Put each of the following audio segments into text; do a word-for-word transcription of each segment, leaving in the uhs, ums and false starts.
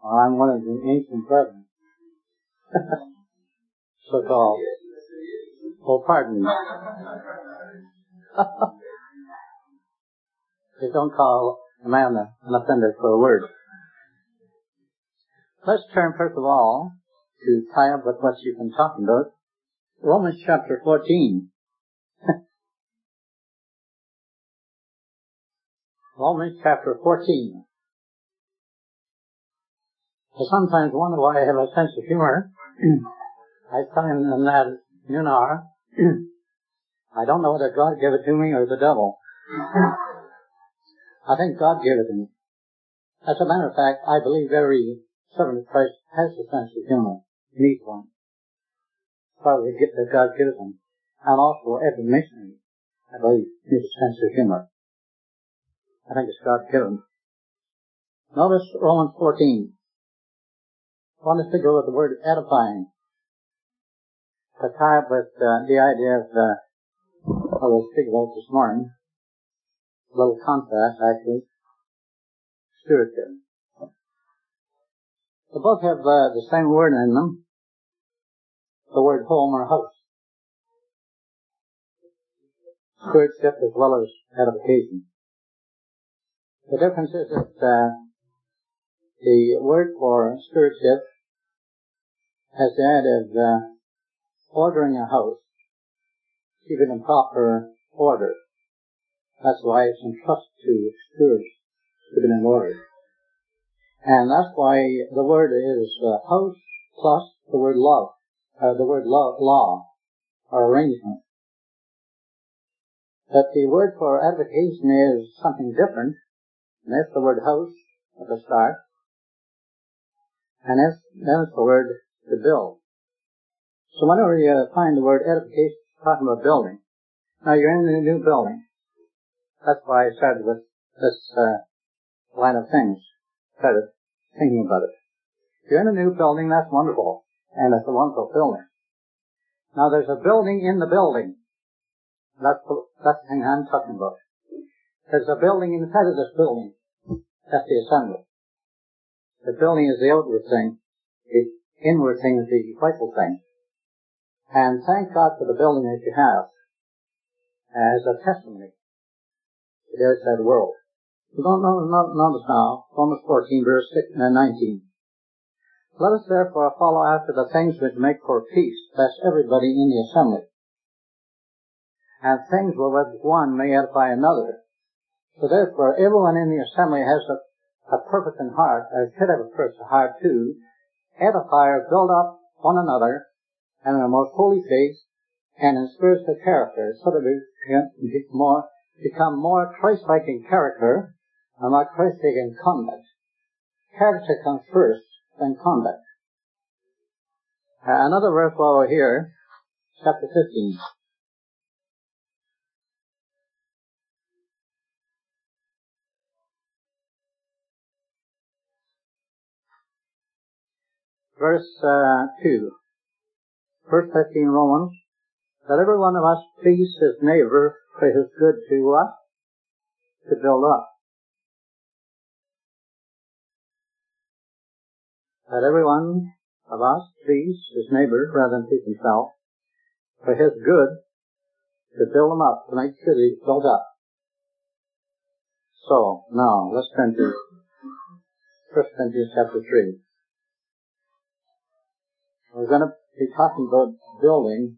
Well, I'm one of the ancient brethren. So-called. Oh, pardon me. They don't call a man an offender for a word. Let's turn, first of all, to tie up with what you've been talking about. Romans chapter fourteen. Romans chapter fourteen. I sometimes wonder why I have a sense of humor. I tell him in that noon hour, I don't know whether God gave it to me or the devil. I think God gave it to me. As a matter of fact, I believe every servant of Christ has a sense of humor. Needs one. Probably the gift that God gives them. And also every missionary, I believe, needs a sense of humor. I think it's God given. Notice Romans fourteen. I want us to go with the word edifying. To tie up with uh, the idea of uh, what we'll speak about this morning. A little contrast, actually. Stewardship. They both have uh, the same word in them. The word home or house. Stewardship as well as edification. The difference is that uh, the word for stewardship has the idea of uh, ordering a house, keep it in proper order. That's why it's entrusted to stewards to keep it in order. And that's why the word is uh, house plus the word love, uh, the word law, law or arrangement. But the word for edification is something different. And that's the word house at the start. And that's, then it's the word to build. So whenever you find the word edification, it's talking about building. Now you're in a new building. That's why I started with this uh, line of things. Started thinking about it. If you're in a new building, that's wonderful. And it's a wonderful building. Now there's a building in the building. That's the, that's the thing I'm talking about. There's a building inside of this building. That's the assembly. The building is the outward thing. The inward thing is the vital thing. And thank God for the building that you have as a testimony to the outside world. We don't know, notice now, Romans fourteen, verse nineteen. Let us therefore follow after the things which make for peace, lest everybody in the assembly, and things wherewith one may edify another. So therefore, everyone in the assembly has a, a purpose in heart, or should have a purpose in heart to edify or build up one another and in a most holy faith and in spiritual character, so that we can become more, become more Christ-like in character and more Christ-like in conduct. Character comes first, then conduct. Uh, another verse while we're here, chapter fifteen. Verse uh, two. Verse fifteen, Romans. That every one of us please his neighbor for his good to what? To build up. That every one of us please his neighbor rather than please himself for his good to build him up, to make sure that he's built up. So, now, let's turn to First Corinthians chapter three. We're going to be talking about building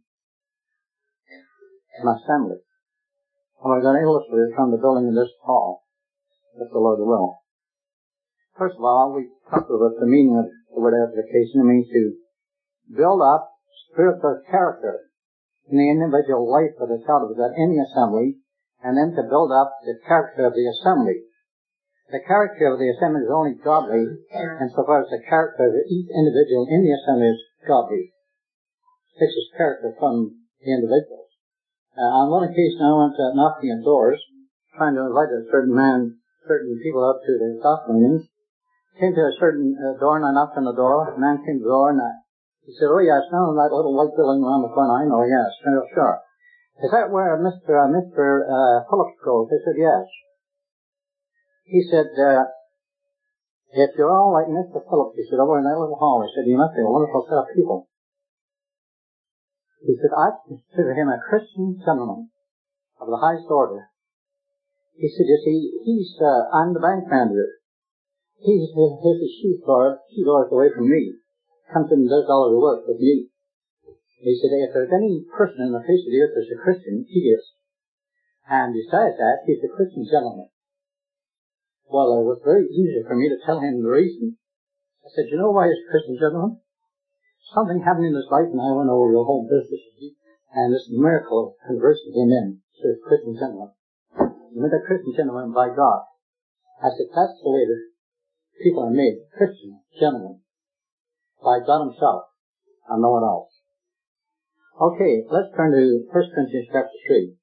an assembly. And we're going to illustrate it from the building in this hall, if the Lord will. First of all, we talked about the meaning of the word edification. It means to build up spiritual character in the individual life of the child of God in the assembly, and then to build up the character of the assembly. The character of the assembly is only godly, insofar as the character of each individual in the assembly is godly. It takes its character from the individuals. Uh, on one occasion, I went uh, knocking at doors, trying to invite a certain man, certain people up to the gospel meetings. Came to a certain uh, door, and I knocked on the door. A man came to the door, and I, he said, "Oh yes, now that little white building around the front." I know, yes, sure, sure. Is that where Mister Uh, Mister Uh, Phillips goes? I said, yes. He said, uh, if you're all like Mister Phillips, he said, over in that little hall, he said, you must be a wonderful set of people. He said, I consider him a Christian gentleman of the highest order. He said, you see, he's, uh, I'm the bank manager. He's, he's a shoe door, two doors away from me. Comes in and does all of the work with me. He said, if there's any person in the face of the earth that's a Christian, he is. And besides that, he's a Christian gentleman. Well, it was very easy for me to tell him the reason. I said, you know why he's a Christian gentleman? Something happened in his life, and I went over the whole business, and this miracle of conversion came in. So he's a Christian gentleman. He made a Christian gentleman by God. I said, that's the way the people are made, Christian gentlemen, by God himself, and no one else. Okay, let's turn to First Corinthians chapter three.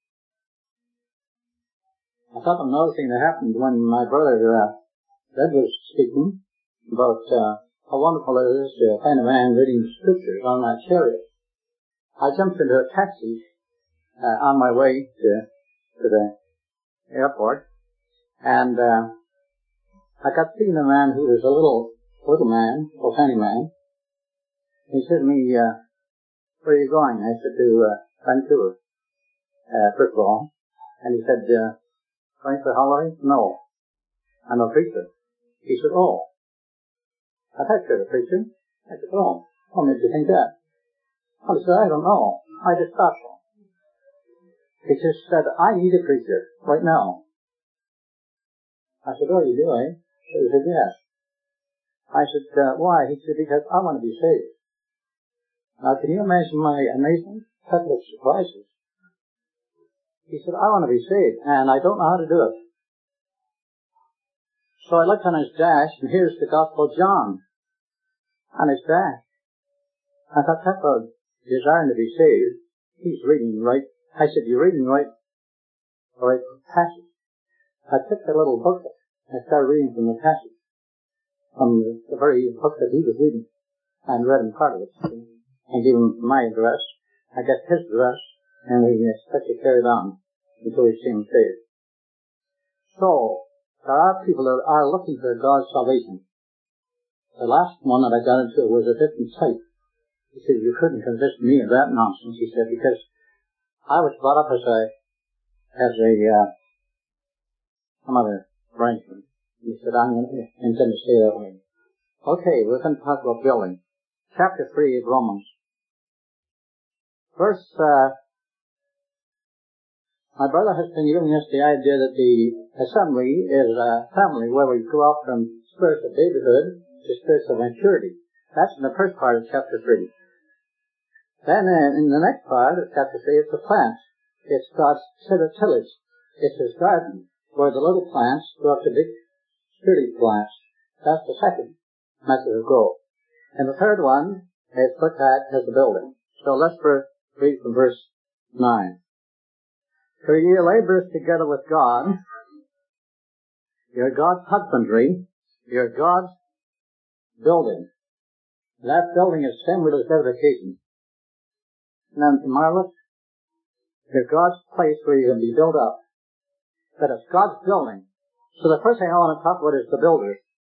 I thought of another thing that happened when my brother uh, Ed was speaking about uh, how wonderful it is to find a man reading scriptures on that chariot. I jumped into a taxi uh, on my way to, to the airport, and uh, I got seeing a man who was a little, little man, little tiny man. He said to me, uh, where are you going? I said, to uh, Vancouver, uh, first of all. And he said, uh, going for holiday? No. I'm a preacher. He said, oh. I thought you were a preacher. I said, oh. What made you think that? Well, he said, I don't know. I just thought so. He just said, I need a preacher right now. I said, oh, you do, eh? So he said, yes. I said, uh, why? He said, because I want to be saved. Now, can you imagine my amazement? Couple of surprises. He said, I want to be saved, and I don't know how to do it. So I looked on his dash, and here's the Gospel of John on his dash. I thought, that fellow desiring to be saved, he's reading right. I said, you're reading right, right passage. I took the little book and started reading from the passage, from the, the very book that he was reading, and read him part of it, and gave him my address. I got his address, and we especially carried on until we see him saved. So, there are people that are looking for God's salvation. The last one that I got into was a different type. He said, you couldn't convince me of that nonsense, he said, because I was brought up as a, as a, uh, some other branchman. He said, I'm going to intend to stay that way. Okay, we're going to talk about building. Chapter three of Romans. Verse, uh, my brother has been giving us the idea that the assembly is a family where we grow up from spirits of babyhood to spirits of maturity. That's in the first part of chapter three. Then uh, in the next part of chapter three, it's the plant. It's God's set of tillage. It's his garden, where the little plants grow up to big, sturdy plants. That's the second method of growth. And the third one is put that as the building. So let's read from verse nine. For ye are laborers together with God. You're God's husbandry. You're God's building. That building is same with his edification. Now, marvelous. You're God's place where you're going to be built up. But it's God's building. So the first thing I want to talk about is the builders.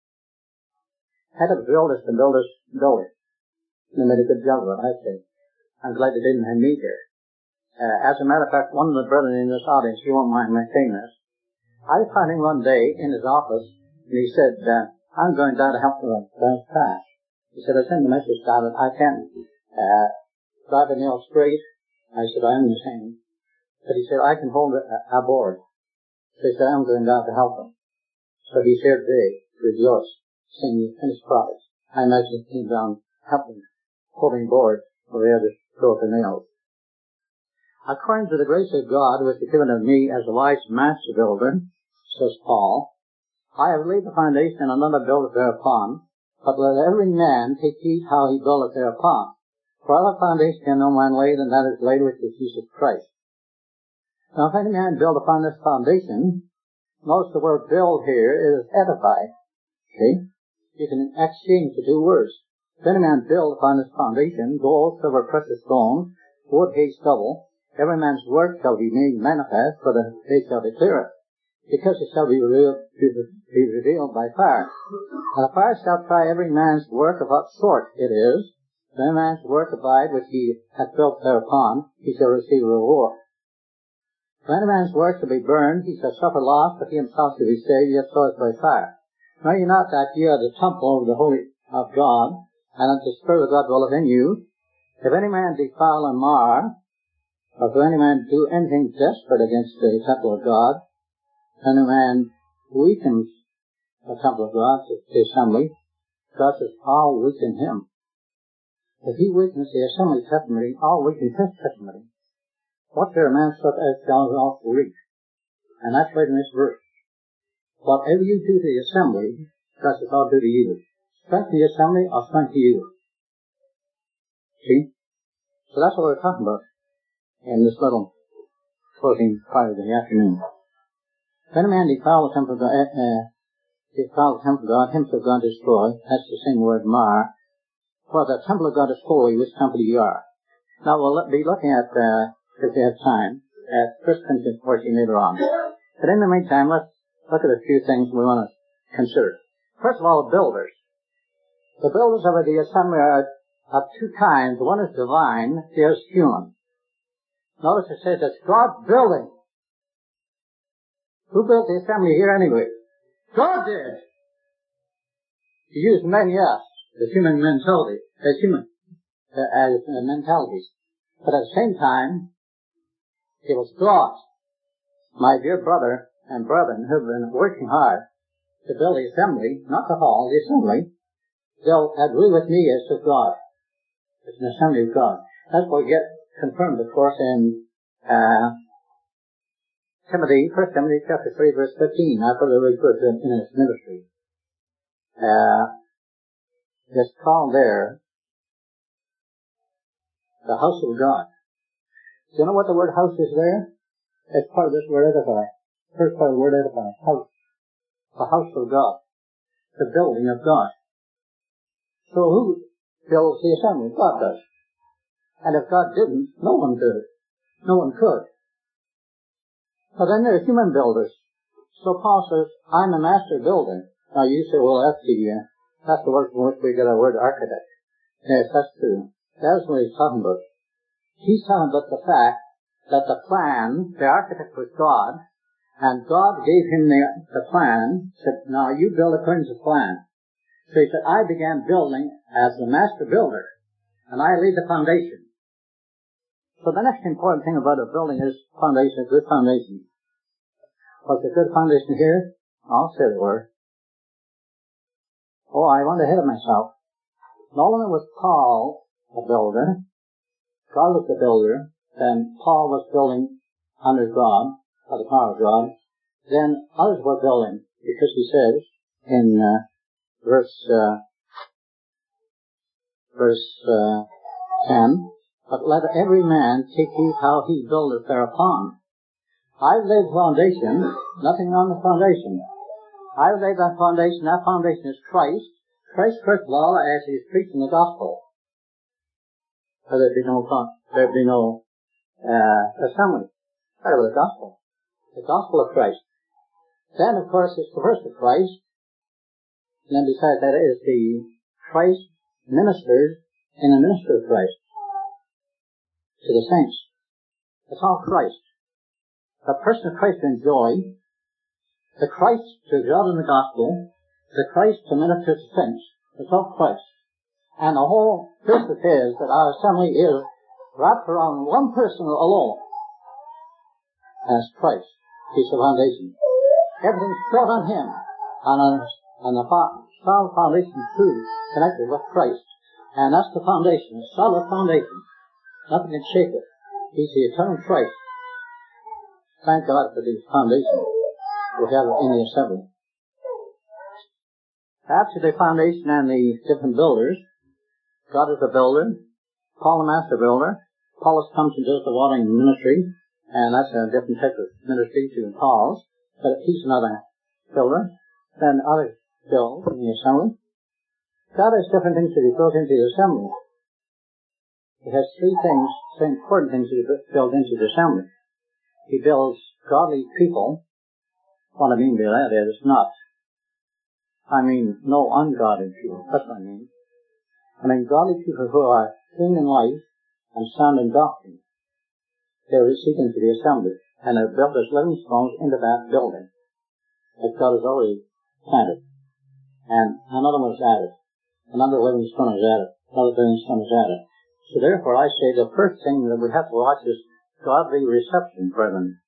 How to build is the builder's building. They made a good job of it, I say. I'm glad they didn't have me here. Uh, as a matter of fact, one of the brethren in this audience, you won't mind my saying this, I found him one day in his office, and he said, uh, I'm going down to help the down crash. He said, I sent a message down that I can't uh, drive a nail straight. I said, I am the same. But he said, I can hold it a board. So he said, I'm going down to help him. So he's here today, rejoice, seeing the finished product. I imagine he came down helping, holding board for the others to throw the nails. According to the grace of God which is given of me as a wise master builder, says Paul, I have laid the foundation and another buildeth thereupon, but let every man take heed how he buildeth thereupon. For other foundation can no man lay than that is laid which is Jesus Christ. Now if any man build upon this foundation, notice the word build here is edify. See? You can exchange the two words. If any man build upon this foundation, gold, silver, precious stones, wood, hay, stubble, every man's work shall be made manifest, for the day shall declare it, because it shall be revealed, be revealed by fire. And the fire shall try every man's work of what sort it is. If any man's work abide which he hath built thereupon, he shall receive a reward. If any man's work shall be burned, he shall suffer loss, but he himself shall be saved, yet so as by fire. Know ye not that ye are the temple of the Holy of God, and that the Spirit of God dwelleth in you? If any man defile and mar, or if any man do anything desperate against the temple of God, if any man weakens the temple of God, the assembly, God says, all weaken him. If he weakens the assembly testimony, all weaken his testimony. Whatsoever a man soweth as shall he also reap. And that's right in this verse. Whatever you do to the assembly, God says, I'll do to you. Strength to the assembly, I'll strengthen you. See? So that's what we're talking about in this little closing part of the afternoon. If any man defile the temple of God, uh, defile the temple of God, him shall God destroy. That's the same word, mar. For the temple of God is holy, which temple you are. Now we'll be looking at, uh, if we have time, at First Corinthians fourteen later on. But in the meantime, let's look at a few things we want to consider. First of all, the builders. The builders of the assembly are of two kinds. One is divine, the other is human. Notice it says it's God's building. Who built the assembly here anyway? God did. He used men, yes, as human mentality, as human, uh, as uh, mentalities. But at the same time, it was God, my dear brother and brethren, who have been working hard to build the assembly, not the hall, the assembly. They'll agree with me as to God. It's an assembly of God. That's what we get confirmed, of course, in uh, Timothy, First Timothy chapter three, verse fifteen. I thought it was good in his ministry. Uh, it's called there the house of God. Do you know what the word house is there? It's part of this word edify. First part of the word edify. House. The house of God. The building of God. So who builds the assembly? God does. And if God didn't, no one could. No one could. But then there are human builders. So Paul says, I'm a master builder. Now you say, well, that's the, uh, that's the word from which we get our word architect. Yes, that's true. That's what he's talking about. He's talking about the fact that the plan, the architect was God, and God gave him the, the plan, said, now you build according to the plan. So he said, I began building as the master builder, and I laid the foundation. So the next important thing about a building is foundation, a good foundation. What's a good foundation here? I'll say the word. Oh, I went ahead of myself. Not only was Paul a builder, God was the builder, then Paul was building under God, by the power of God, then others were building, because he says in uh, verse uh, verse uh, ten, but let every man take heed how he buildeth thereupon. I've laid the foundation, nothing on the foundation. I've laid that foundation, that foundation is Christ. Christ, first of all, as he's preaching the gospel. So there'd be no, there'd be no uh, assembly. Part of the gospel. The gospel of Christ. Then, of course, it's the verse of Christ. And then besides that is the Christ ministers in the minister of Christ to the saints. It's all Christ. The person of Christ to enjoy, the Christ to exalt in the gospel, the Christ to minister to saints. It's all Christ. And the whole business is that our assembly is wrapped around one person alone. As Christ. He's the foundation. Everything's built on him. On a, on a solid foundation true, connected with Christ. And that's the foundation, a solid foundation. Nothing can shake it. He's the eternal Christ. Thank God for this foundation we have in the assembly. After the foundation and the different builders, God is the builder, Paul the master builder. Apollos comes and does the watering ministry, and that's a different type of ministry to Paul's, but he's another builder. Then others build in the assembly. God has different things that he built into the assembly. He has three things, three important things that he built into the assembly. He builds godly people, What I mean by that is not, I mean no ungodly people. That's what I mean. I mean godly people who are clean in life and sound in doctrine. They're received into the assembly, and they're built as living stones into that building that God has already planted. And another one is added. Another living stone is added. Another living stone is added. So therefore I say the first thing that we have to watch is godly reception, brethren.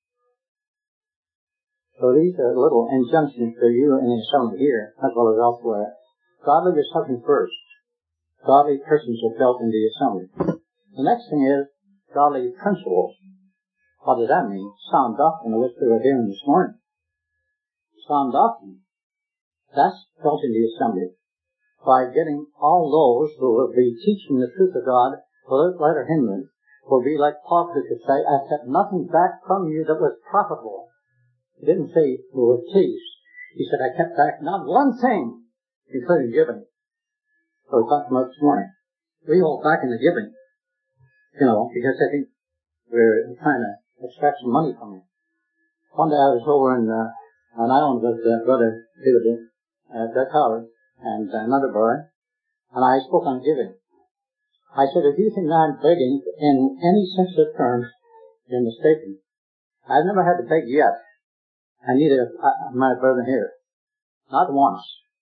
So these are little injunctions for you in the assembly here, as well as elsewhere. Godly reception first. Godly persons are built in the assembly. The next thing is godly principles. What does that mean? Sound doctrine, of which we were hearing this morning. Sound doctrine. That's built in the assembly. By getting all those who will be teaching the truth of God without let or hindrance, will be like Paul who could say, I kept nothing back from you that was profitable. He didn't say we were pleased. He said, I kept back not one thing, including giving. So we talked about this morning. We hold back in the giving, you know, because I think we're trying to extract some money from you. One day I was over in uh, an island with uh, Brother David uh, Doug Howard and uh, another boy, and I spoke on giving. I said, if you think I'm begging in any sense of terms, you're mistaken. I've never had to beg yet, and neither have my brother here. Not once.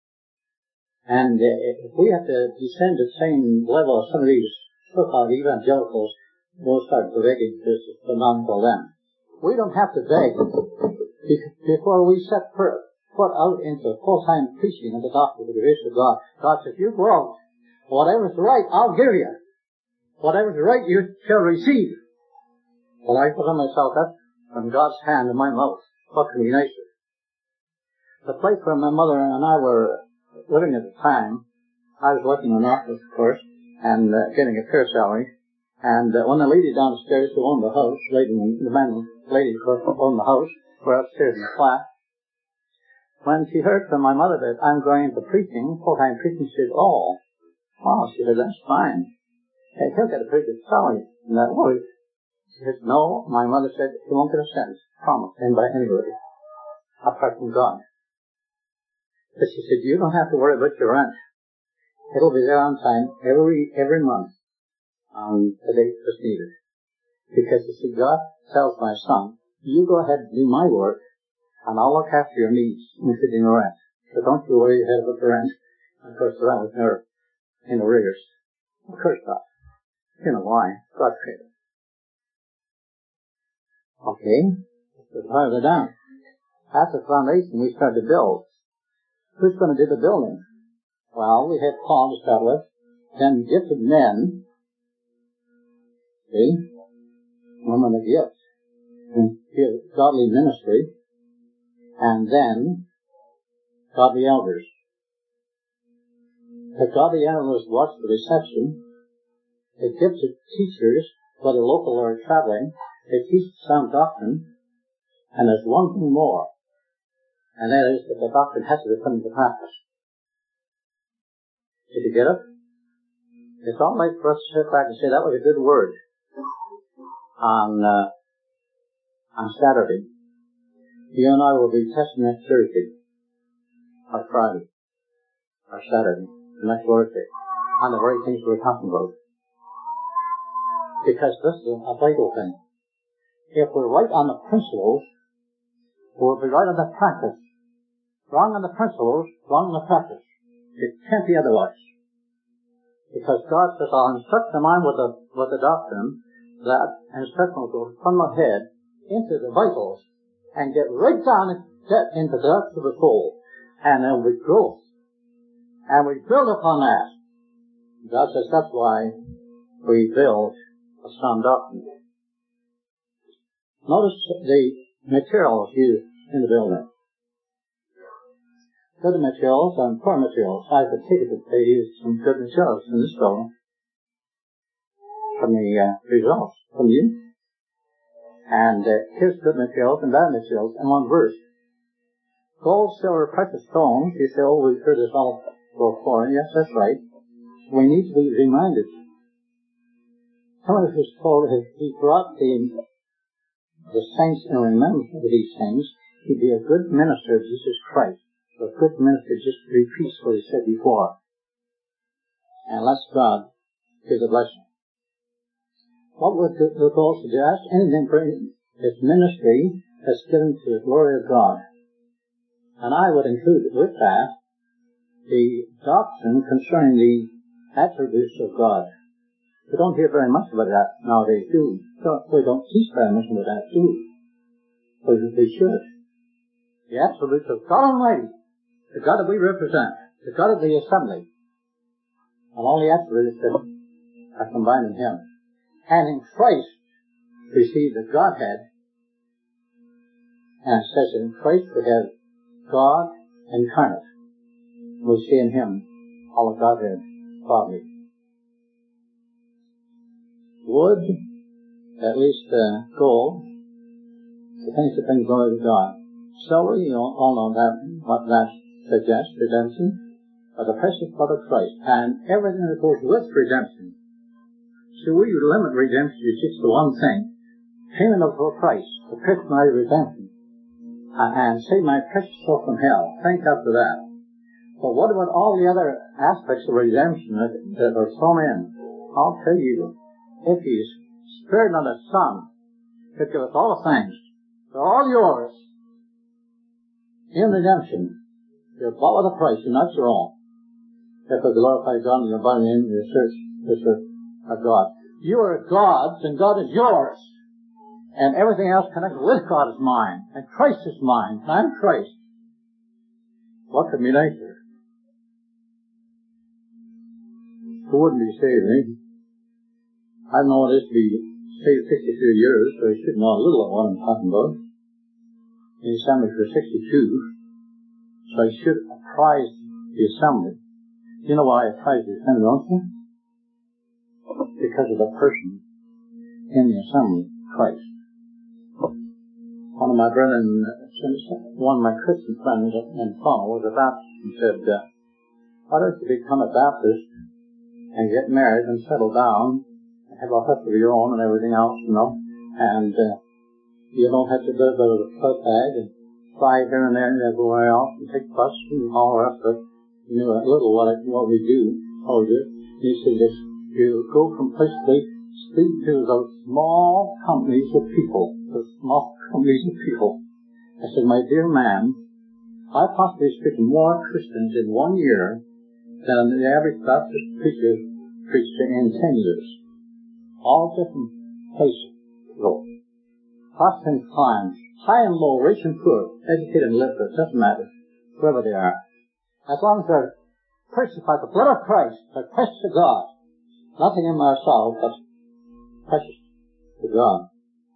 And uh, if we have to descend to the same level as some of these so-called evangelicals, we'll start begging this phenomenal them. We don't have to beg before we set foot out into full-time preaching of the gospel of the grace of God. God says, you go out. Whatever's right, I'll give you. Whatever's right, you shall receive. Well, I put on myself that from God's hand in my mouth. What can be nicer? The place where my mother and I were living at the time, I was working in an office, of course, and uh, getting a fair salary. And uh, when the lady downstairs who owned the house, lady, the man, lady who owned the house, were upstairs in the flat. When she heard from my mother that I'm going into preaching, full-time preaching, she said, oh, wow, she said, that's fine. Hey, he'll get a pretty good salary in that way. She said, no, my mother said, he won't get a cent promised in by anybody, apart from God. But she said, you don't have to worry about your rent. It'll be there on time every every month on the date that's needed. Because, you see, God tells my son, you go ahead and do my work, and I'll look after your needs, including the rent. So don't you worry your head about the rent. Of course, the rent was never in arrears. Of course not. You know why? God paid it. Okay, let's go farther down. That's the foundation we started to build. Who's going to do the building? Well, we had Paul to start with, then gifted men, see, women of gifts, and godly ministry, and then godly elders. The godly elders watch the reception. The gifted teachers, whether local or traveling, they teach sound doctrine, and there's one thing more, and that is that the doctrine has to be put into practice. Did you get it? It's all right for us to sit back and say, that was a good word on uh, on Saturday. You and I will be testing next Thursday, or Friday, or Saturday, the next Lord's Day, on the very things we're talking about. Because this is a vital thing. If we're right on the principles, we'll be right on the practice. Wrong on the principles, wrong on the practice. It can't be otherwise. Because God says, I'll instruct the mind with the, with the doctrine, that instruction will go from the head into the vitals, and get right down and get into the depths of the soul. And then we grow. And we build upon that. God says that's why we build a sound doctrine. Notice the materials used in the building. Good materials and poor materials. I could take it that they used some good materials in this building. From the uh, results from you. And uh, here's good materials and bad materials in one verse. Gold, silver, precious stones. You say, oh, we've heard this all before. Yes, that's right. We need to be reminded. Some of us was told if he brought the, the saints in remembrance of these things, to be a good minister of Jesus Christ, a good minister just to repeat what he said before. And let God give the blessing. What would the, the goal suggest? Anything for his ministry that's given to the glory of God. And I would include with that the doctrine concerning the attributes of God. We don't hear very much about that nowadays, do we? We don't teach very much about that, do we? But we should. The attributes of God Almighty, the God that we represent, the God of the assembly, and all the attributes that are combined in Him. And in Christ, receive the Godhead. And it says that in Christ we have God incarnate. We see in Him all of Godhead bodily. Wood, at least uh, gold, the things that bring glory to God. Silver, you all know that, what that suggests, redemption, or the precious blood of Christ, and everything that goes with redemption. So we limit redemption to just the one thing, payment of a price, the Christian redemption, uh, and save my precious soul from hell. Thank God for that. But what about all the other aspects of redemption that, that are thrown in? I'll tell you, if He's spared not His Son, He'll give us all things. They're all yours. In redemption, you're bought with a price, you're not your own. If we glorify God in your body and in your church, the church of God. You are God's, and God is yours. And everything else connected with God is mine, and Christ is mine, and I'm Christ. What could be nicer? Who wouldn't be saved, eh? I don't know what it is to be saved sixty-two years, so I should know a little of what I'm talking about. In the assembly for sixty-two, so I should apprise the assembly. You know why I apprise the assembly, don't you? Because of the person in the assembly, Christ. One of my brethren, one of my Christian friends in Toronto was a Baptist and said, uh, why don't you become a Baptist and get married and settle down and have a husband of your own and everything else, you know, and uh, you don't have to live out of a foot bag and fly here and there and everywhere else and take bus and all the rest of it. You know a little what, it, what we do, how we do it. You see this, you go from place to place, speak to those small companies of people, those small companies of people. I said, my dear man, I possibly speak to more Christians in one year than the average Baptist preacher preached in ten years. All different places to go. Hots and climbs, high and low, rich and poor, educated and illiterate, doesn't matter, whoever they are. As long as they're purchased by the blood of Christ, they're precious to God. Nothing in ourselves, but precious to God.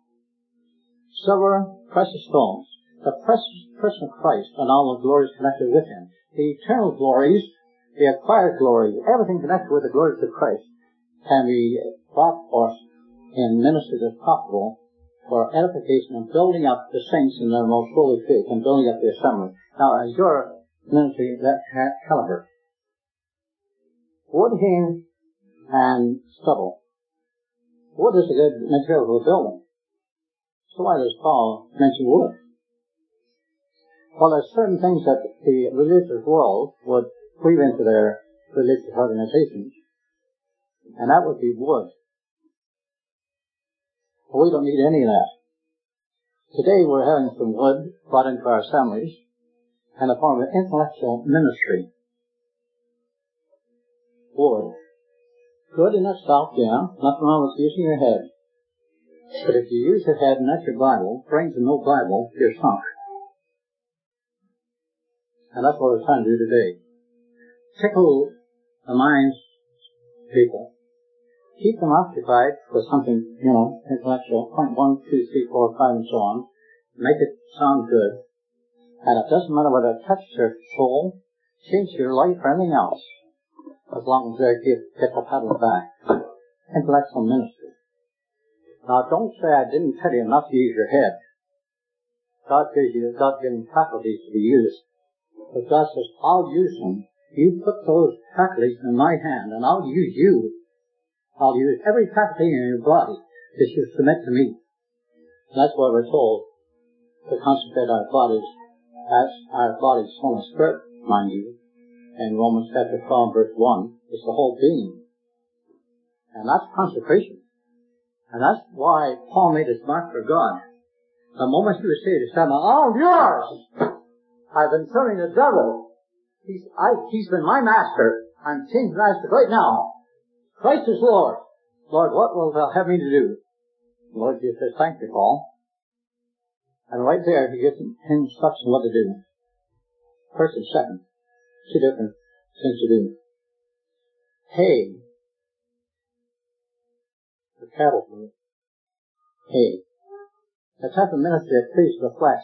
Silver, precious stones, the precious person of Christ and all the glories connected with Him. The eternal glories, the acquired glory, everything connected with the glories of Christ can be brought forth in ministers as possible for edification and building up the saints in their most holy faith and building up the assembly. Now, as your ministry, that caliber, wood, cane, and stubble. Wood is a good material for a building. So why does Paul mention wood? Well, there's certain things that the religious world would weave into their religious organizations, and that would be wood. Well, we don't need any of that. Today we're having some wood brought into our assemblies in the form of intellectual ministry. Wood. Good in itself, yeah. Nothing wrong with using your head. But if you use your head and not your Bible, brains and no Bible, you're sunk. And that's what we're trying to do today. Tickle the minds of people. Keep them occupied with something, you know, intellectual, point one, two, three, four, five, and so on. Make it sound good. And it doesn't matter whether it touches your soul, change your life, or anything else, as long as they get, get the paddle back. Intellectual ministry. Now, don't say I didn't tell you not to use your head. God gives you God-given faculties to be used. But God says, I'll use them. You put those faculties in my hand, and I'll use you. I'll use every faculty in your body that you submit to me. That's what we're told to consecrate our bodies as our body, soul, and spirit, mind you. In Romans chapter twelve, verse one, it's the whole being. And that's consecration. And that's why Paul made his mark for God. The moment he was saved, he said, all yours! I've been serving the devil. He's, I, he's been my master. I'm changed master right now. Christ is Lord. Lord, what will thou have me to do? The Lord Jesus says, thank you, Paul. And right there, he gives him instruction what to do. First and second. Two different things to do. Hay. The cattle food. Hay. The type of ministry that pleases the flesh.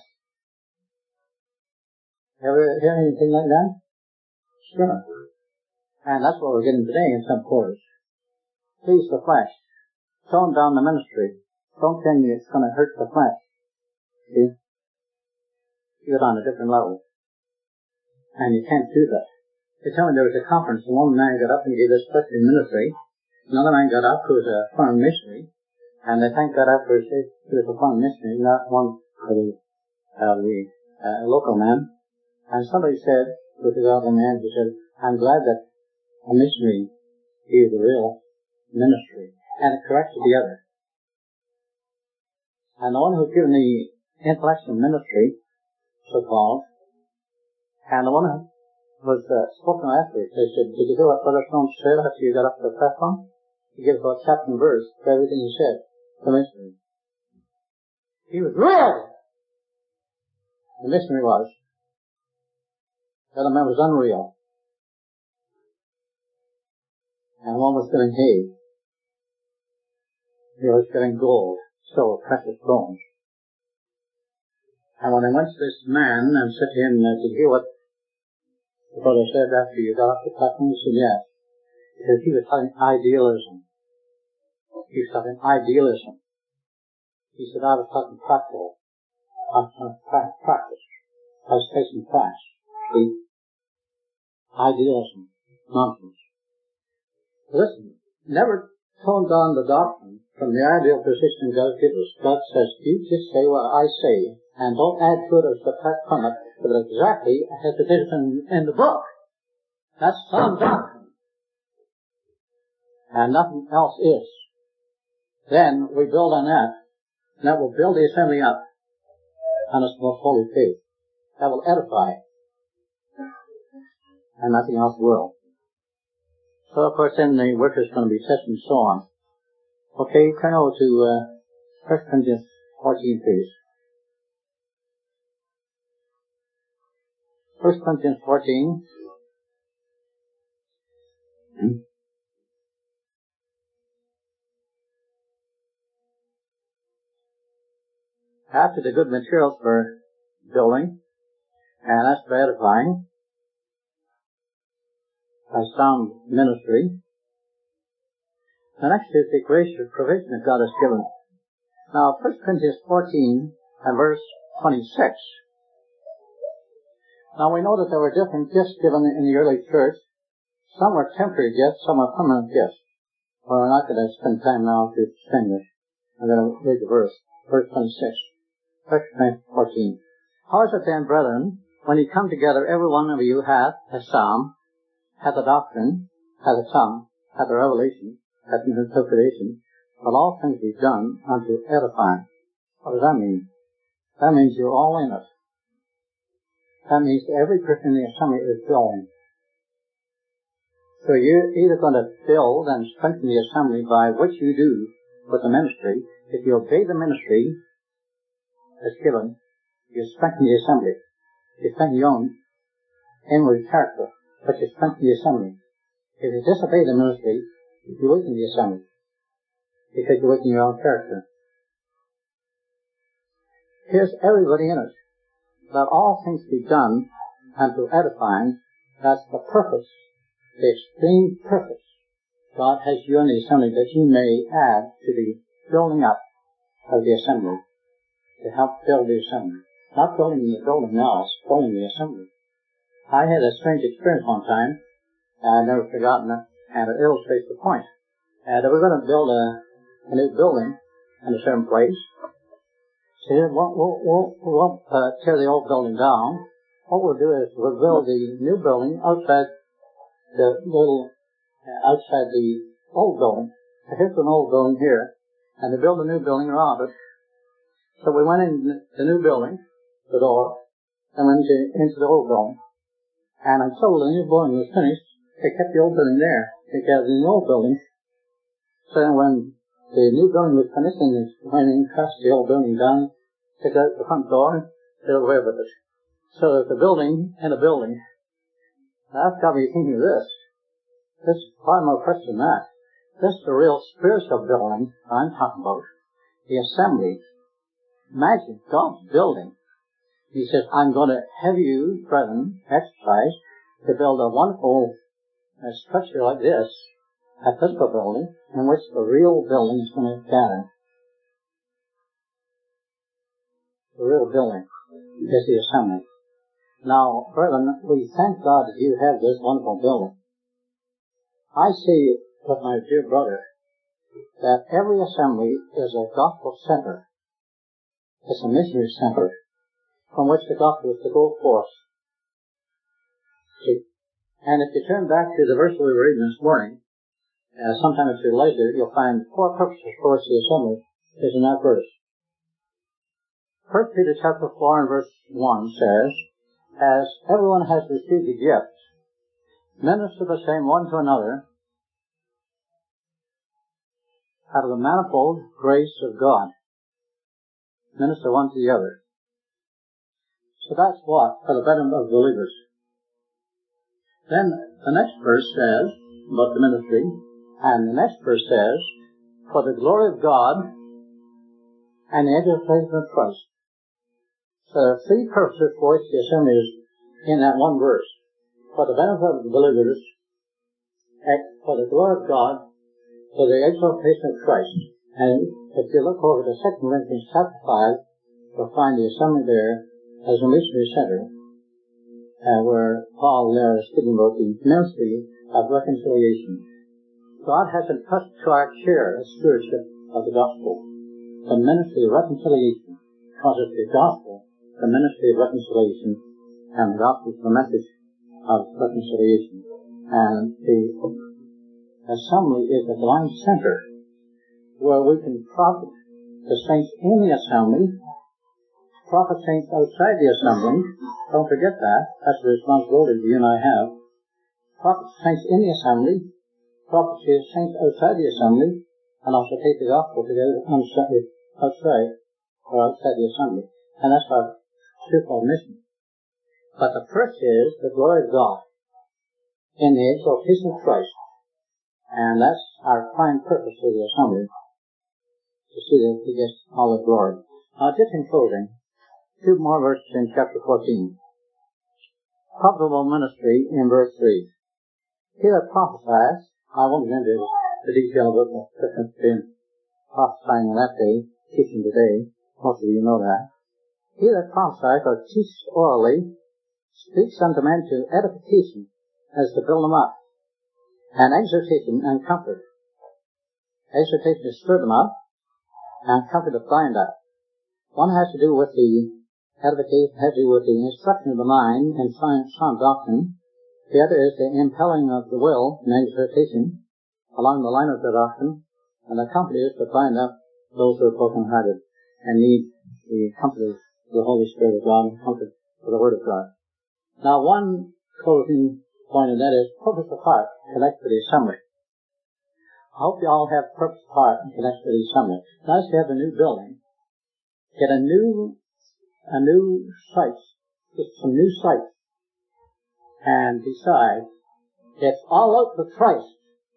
Ever hear anything like that? Sure. And that's what we're getting today in some quarters. Please the flesh. Tone down the ministry. Don't tell me it's going to hurt the flesh. See? You're on a different level. And you can't do that. They tell me there was a conference, and one man got up and gave this special ministry. Another man got up who was a foreign missionary, and they thanked God after he was a foreign missionary, not one of the, uh, the uh, local man. And somebody said, with the other man, he said, I'm glad that a missionary is the real ministry. And it corrected the other. And the one who's given the intellectual ministry, so-called, and the one who was uh, spoken afterwards, they said, did you hear what Brother Stone said after you got up to the platform? He gave about chapter and verse for everything he said, the missionary. He was real! The missionary was. The other man was unreal. And one was giving hay. He was giving gold, silver, precious stones. And when I went to this man and said to him, did you hear what the brother said after you got off the platform? He said, yes. He said, he was talking idealism. He was talking idealism. He said, I was talking practical. I was talking practice. I was facing facts. See? Idealism. Nonsense. Listen, never tone down the doctrine from the ideal position God gives us. God says, you just say what I say, and don't add to it or subtract from it, but exactly as it is in, in the book. That's sound doctrine. And nothing else is. Then we build on that, and that will build the assembly up on its most holy faith. That will edify, and nothing else will. So, of course, then the work is going to be set and so on. Okay, turn over to uh, First Corinthians fourteen, please. First Corinthians fourteen. After the good materials for building, and that's for edifying, a sound ministry. The next is the gracious provision that God has given. Now, First Corinthians fourteen and verse twenty-six. Now, we know that there were different gifts given in the early church. Some were temporary gifts, some were permanent gifts. Well, we're not going to spend time now to distinguish. I'm going to read the verse. Verse twenty-six. First Corinthians fourteen. How is it then, brethren, when ye come together, every one of you hath a psalm, hath a doctrine, hath a tongue, hath a revelation, hath an interpretation, but all things be done unto edifying. What does that mean? That means you're all in it. That means every person in the assembly is building. So you're either going to build and strengthen the assembly by what you do with the ministry. If you obey the ministry that's given, you strengthen the assembly. You strengthen your own inward character, but you strengthen the assembly. If you disobey the ministry, you weaken the assembly, because you weaken your own character. Here's everybody in it. Let all things be done unto edifying. That's the purpose, the extreme purpose. God has you in the assembly that you may add to the building up of the assembly, to help build the assembly. Not building the building else, building the assembly. I had a strange experience one time, and I've never forgotten it, and it illustrates the point. And we're going to build a, a new building in a certain place. See, we'll, we'll, we'll, we'll uh, tear the old building down. What we'll do is we'll build the new building outside the little, uh, outside the old building. So here's an old building here, and they build a new building around it. So we went in the new building, the door, and went into, into the old building. And until the new building was finished, they kept the old building there. They kept the old building. So then when the new building was finished, and they went in, crashed the old building down, took out the front door, did away with it. So there's a building and a building. That's got me thinking of this. This is far more precious than that. This is the real spiritual building I'm talking about. The assembly. Imagine God's building. He says, I'm going to have you, brethren, exercise to build a wonderful uh, structure like this, a physical building, in which the real building is going to gather. The real building is the assembly. Now, brethren, we thank God that you have this wonderful building. I see with my dear brother that every assembly is a gospel center. It's a missionary center from which the gospel is to go forth. See? And if you turn back to the verse we were reading this morning, uh, sometime or two later, you'll find four purposes for which the assembly is in that verse. First Peter chapter four and verse one says, as everyone has received a gift, minister the same one to another out of the manifold grace of God. Minister one to the other. So that's what? For the betterment of believers. Then the next verse says about the ministry, and the next verse says, for the glory of God and the edification of Christ. So there are three purposes for which the assembly is in that one verse. For the benefit of the believers, for the glory of God, for the exaltation of Christ. And if you look over to Second Corinthians chapter five, you'll find the assembly there as a missionary center, uh, where Paul there is speaking about the ministry of reconciliation. God has entrusted to our care the stewardship of the gospel, the ministry of reconciliation, because it's the gospel, the ministry of reconciliation, and the gospel is the message of reconciliation. And the assembly is a divine center where we can profit the saints in the assembly, profit saints outside the assembly. Don't forget that. That's the responsibility you and I have. Profit saints in the assembly, profit saints outside the assembly, and also take the gospel to the outside or outside the assembly. And that's our twofold mission. But the first is the glory of God in the exaltation of Christ. And that's our prime purpose of the assembly, to see that he gets all the glory. Now, just in closing, two more verses in chapter fourteen. Profitable ministry in verse three. He that prophesies, I won't get into the detail of the difference between prophesying in that day, teaching today. Most of you know that. He that prophesies or teaches orally speaks unto men to edification, as to build them up, and exhortation and comfort. Exhortation is stir them up, and comfort to bind up. One has to do with the edification, has to do with the instruction of the mind and sound doctrine. The other is the impelling of the will and exhortation along the line of the doctrine, and the comfort is to bind up those who are broken-hearted and need the comfort of the Holy Spirit of God and comfort for the Word of God. Now, one closing point, and that is purpose of heart connected to the assembly. I hope you all have purpose of heart connected to the assembly. Now, as you have a new building, get a new, a new site, get some new sites, and decide it's all out for Christ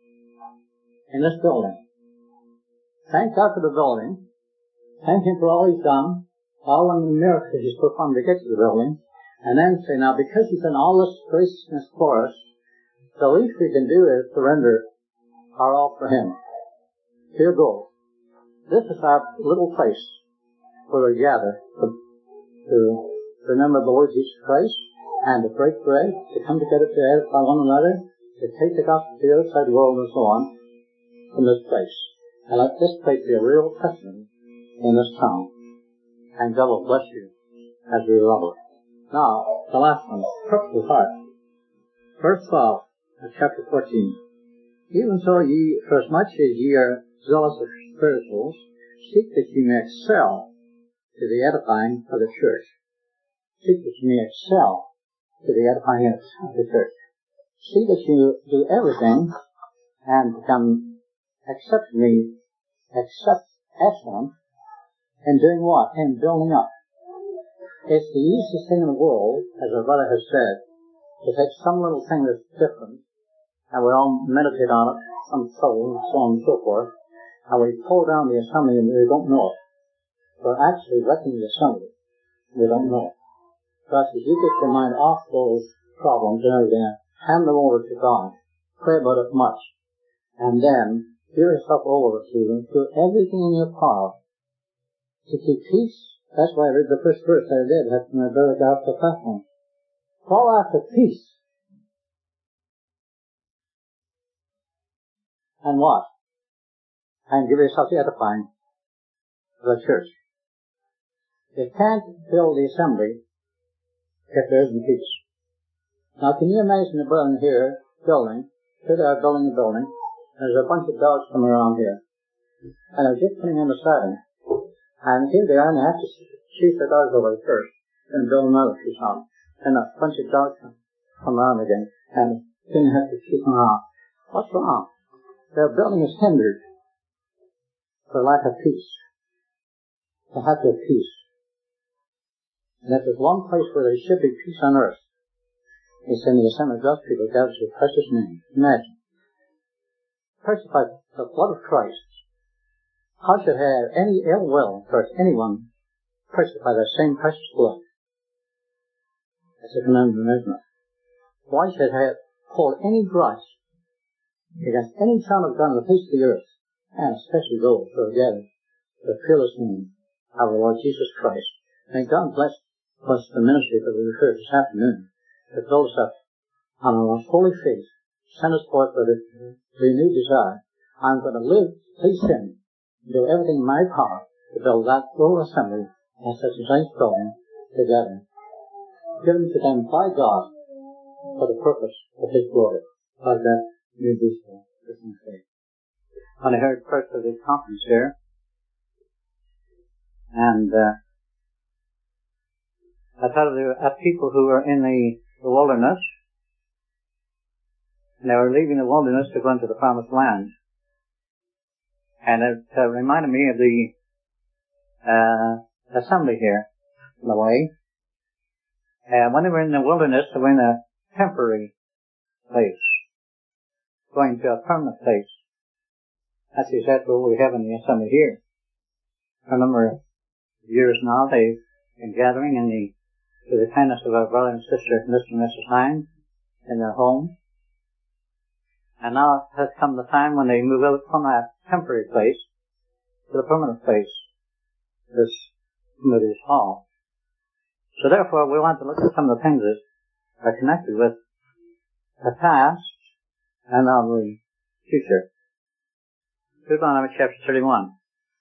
in this building. Thank God for the building. Thank Him for all He's done, all the miracles He's performed to get to the building. And then say, now, because He's done all this graciousness for us, the least we can do is surrender our all for Him. Here goes. This is our little place where we gather to, to remember the Lord Jesus Christ, and to break bread, to come together to edify one another, to take the gospel to the other side of the world and so on, from this place. And let this place be a real testimony in this town. and God will bless you as we love it. Now, the last one, purposeful heart. Verse twelve of chapter fourteen. Even so ye, for as much as ye are zealous of spirituals, seek that ye may excel to the edifying of the church. Seek that you may excel to the edifying of the church. See that you do everything and become exceptionally except excellent in doing what? In building up. It's the easiest thing in the world, as our brother has said, to take some little thing that's different, and we all meditate on it, some soul, and so on and so forth, and we pull down the assembly and we don't know it. We're actually wrecking the assembly. We don't know it. Thus, as you get your mind off those problems and everything, hand them over to God, pray about it much, and then give yourself over to Him, do everything in your power to keep peace. That's why I read the first verse I did, after my brother got off the platform. Fall after peace. And what? And give yourself the edifying of the church. You can't build the assembly if there isn't peace. Now, can you imagine a brother here building, here they are building a building, and there's a bunch of dogs coming around here, and they're just putting in the siding, and here they are, and they have to shoot the dogs over first, and build another piece on, and a bunch of dogs come around again, and then you have to shoot them around. What's wrong? Their building is hindered for lack of peace. They have to have peace. And if there's one place where there should be peace on earth, it's in the assembly of God's people, God's precious name. Imagine. Purchased by the blood of Christ, how should have any ill will towards anyone purchased by the same precious blood? That's a commandment, isn't it? Why should have hold any grudge against any child of God on the face of the earth, and especially those who are gathered to the fearless name of the Lord Jesus Christ? May God bless, bless the ministry that we heard this afternoon to build us up on our most holy faith, send us forth with a renewed desire. I'm going to live, please Him, do everything in my power to build that little assembly and such a nice building together, given to them by God for the purpose of His glory. Like that, you do so, Christian faith. When I heard first of this conference here, and uh, I thought of the of people who were in the, the wilderness, and they were leaving the wilderness to go into the promised land. And it uh, reminded me of the uh, assembly here, in a way. And when they were in the wilderness, they were in a temporary place, going to a permanent place. That's exactly what we have in the assembly here. For a number of years now, they've been gathering in the, to the kindness of our brother and sister, Mister and Missus Hine, in their home. And now has come the time when they move out from that temporary place to the permanent place, this Committee's Hall. So therefore, we want to look at some of the things that are connected with the past and now the future. Deuteronomy chapter thirty-one.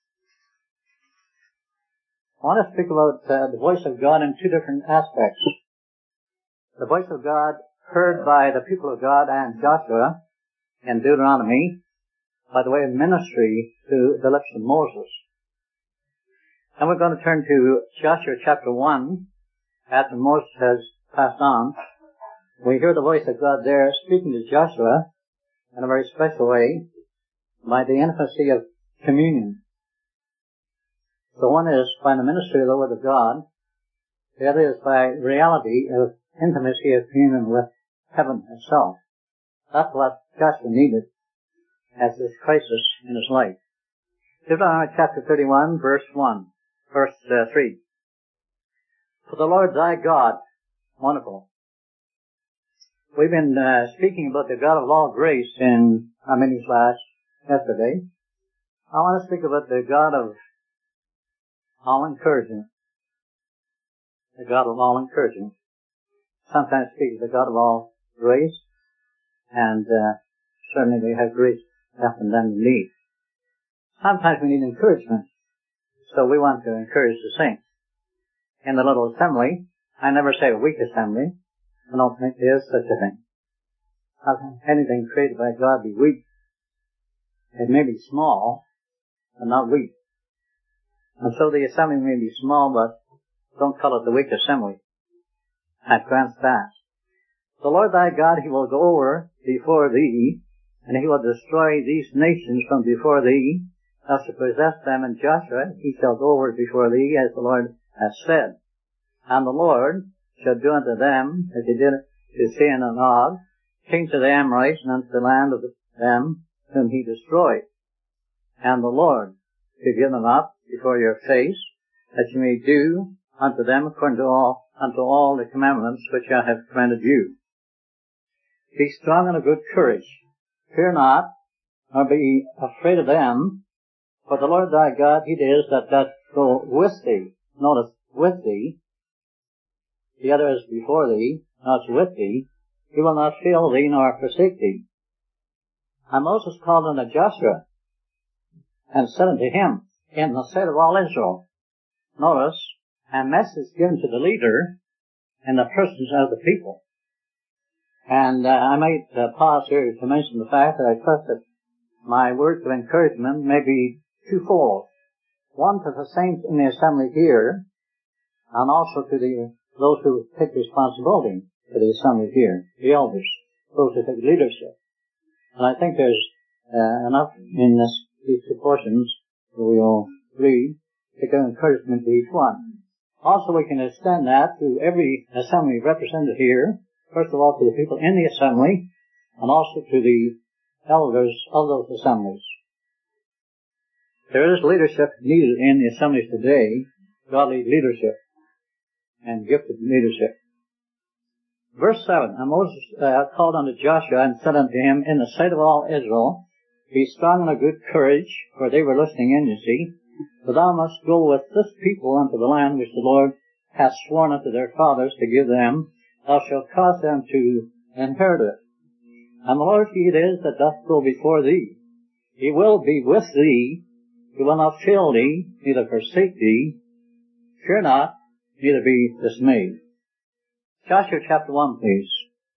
I want to speak about uh, the voice of God in two different aspects. The voice of God heard by the people of God and Joshua in Deuteronomy by the way of ministry to the lips of Moses. And we're going to turn to Joshua chapter one. After Moses has passed on, we hear the voice of God there speaking to Joshua in a very special way by the intimacy of communion. The one is by the ministry of the Word of God. The other is by reality of intimacy of communion with heaven itself. That's what Joshua needed as this crisis in his life. Deuteronomy chapter thirty-one, verse one, verse uh, three. For the Lord thy God, wonderful. We've been uh, speaking about the God of all grace in our mini class yesterday. I want to speak about the God of all encouragement. The God of all encouragement. Sometimes speak of the God of all grace, and uh, certainly we have grace often than we need. Sometimes we need encouragement, so we want to encourage the saints. in the little assembly. I never say a weak assembly. I don't think there is such a thing. How can anything created by God be weak? It may be small, but not weak. And so the assembly may be small, but don't call it the weak assembly. At grants that. The Lord thy God, he will go over before thee, and he will destroy these nations from before thee, thus to possess them. And Joshua, he shall go over before thee, as the Lord hath said. And the Lord shall do unto them as he did to Sihon and Og, kings of the Amorites, and unto the land of them whom he destroyed. And the Lord shall give them up before your face, that you may do unto them according to all unto all the commandments which I have commanded you. Be strong and of good courage. Fear not, nor be afraid of them, for the Lord thy God, he it is that doth go with thee. Notice, with thee. The other is before thee, now it's with thee. He will not fail thee, nor forsake thee. And Moses called unto Joshua, and said unto him, in the sight of all Israel, notice, a message given to the leader in the persons of the people. And uh, I might uh, pause here to mention the fact that I trust that my words of encouragement may be twofold. One to the saints in the assembly here, and also to the those who take responsibility for the assembly here, the elders, those who take leadership. And I think there's uh, enough in this, these two portions that we'll read to give encouragement to each one. Also, we can extend that to every assembly represented here, first of all to the people in the assembly, and also to the elders of those assemblies. There is leadership needed in the assemblies today, godly leadership and gifted leadership. Verse seven, and Moses uh, called unto Joshua and said unto him, in the sight of all Israel, be strong and of good courage, for they were listening in, you see, for thou must go with this people unto the land which the Lord hath sworn unto their fathers to give them. Thou shalt cause them to inherit it. And the Lord he it is that doth go before thee. He will be with thee. He will not fail thee, neither forsake thee. Fear not, neither be dismayed. Joshua chapter one, please.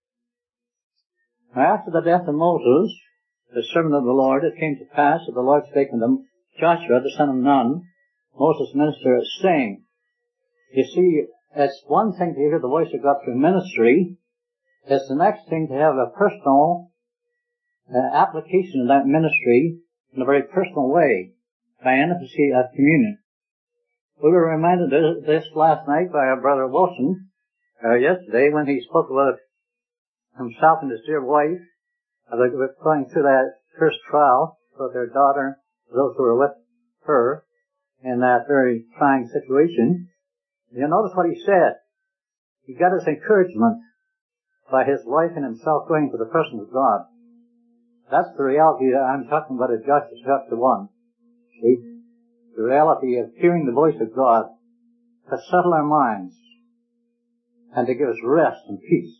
Now after the death of Moses, the servant of the Lord, it came to pass that the Lord spake unto Joshua, the son of Nun, Moses' minister, saying, you see, it's one thing to hear the voice of God through ministry. It's the next thing to have a personal uh, application of that ministry in a very personal way, by intimacy of communion. We were reminded of this last night by our brother Wilson, uh, yesterday, when he spoke about himself and his dear wife, uh, they were going through that first trial with their daughter, those who were with her, in that very trying situation. You notice what he said. He got his encouragement by his wife and himself going to the person of God. That's the reality that I'm talking about in Joshua chapter one. See? The reality of hearing the voice of God to settle our minds and to give us rest and peace.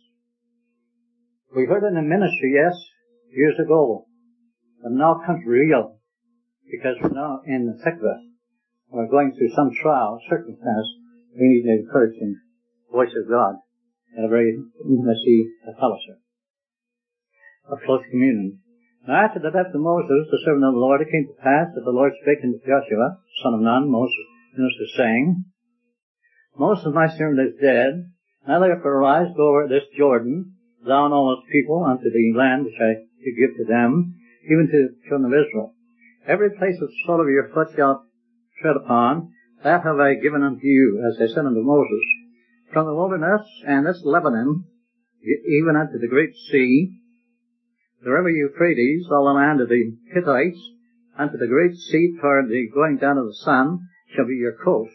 We heard it in ministry, yes, years ago, but now comes real, because we're now in the thick of it. We're going through some trial, circumstance. We need the encouraging voice of God in a very intimacy of fellowship, of close communion. Now after the death of Moses, the servant of the Lord, it came to pass that the Lord spake unto Joshua, son of Nun, Moses' minister, saying, Moses, my servant, is dead. Now therefore arise, go over this Jordan, thou and all this people, unto the land which I do give to them, even to the children of Israel. Every place of the sole of your foot shalt tread upon, that have I given unto you, as I said unto Moses, from the wilderness and this Lebanon, even unto the great sea, the river Euphrates, all the land of the Hittites, unto the great sea toward the going down of the sun, shall be your coast.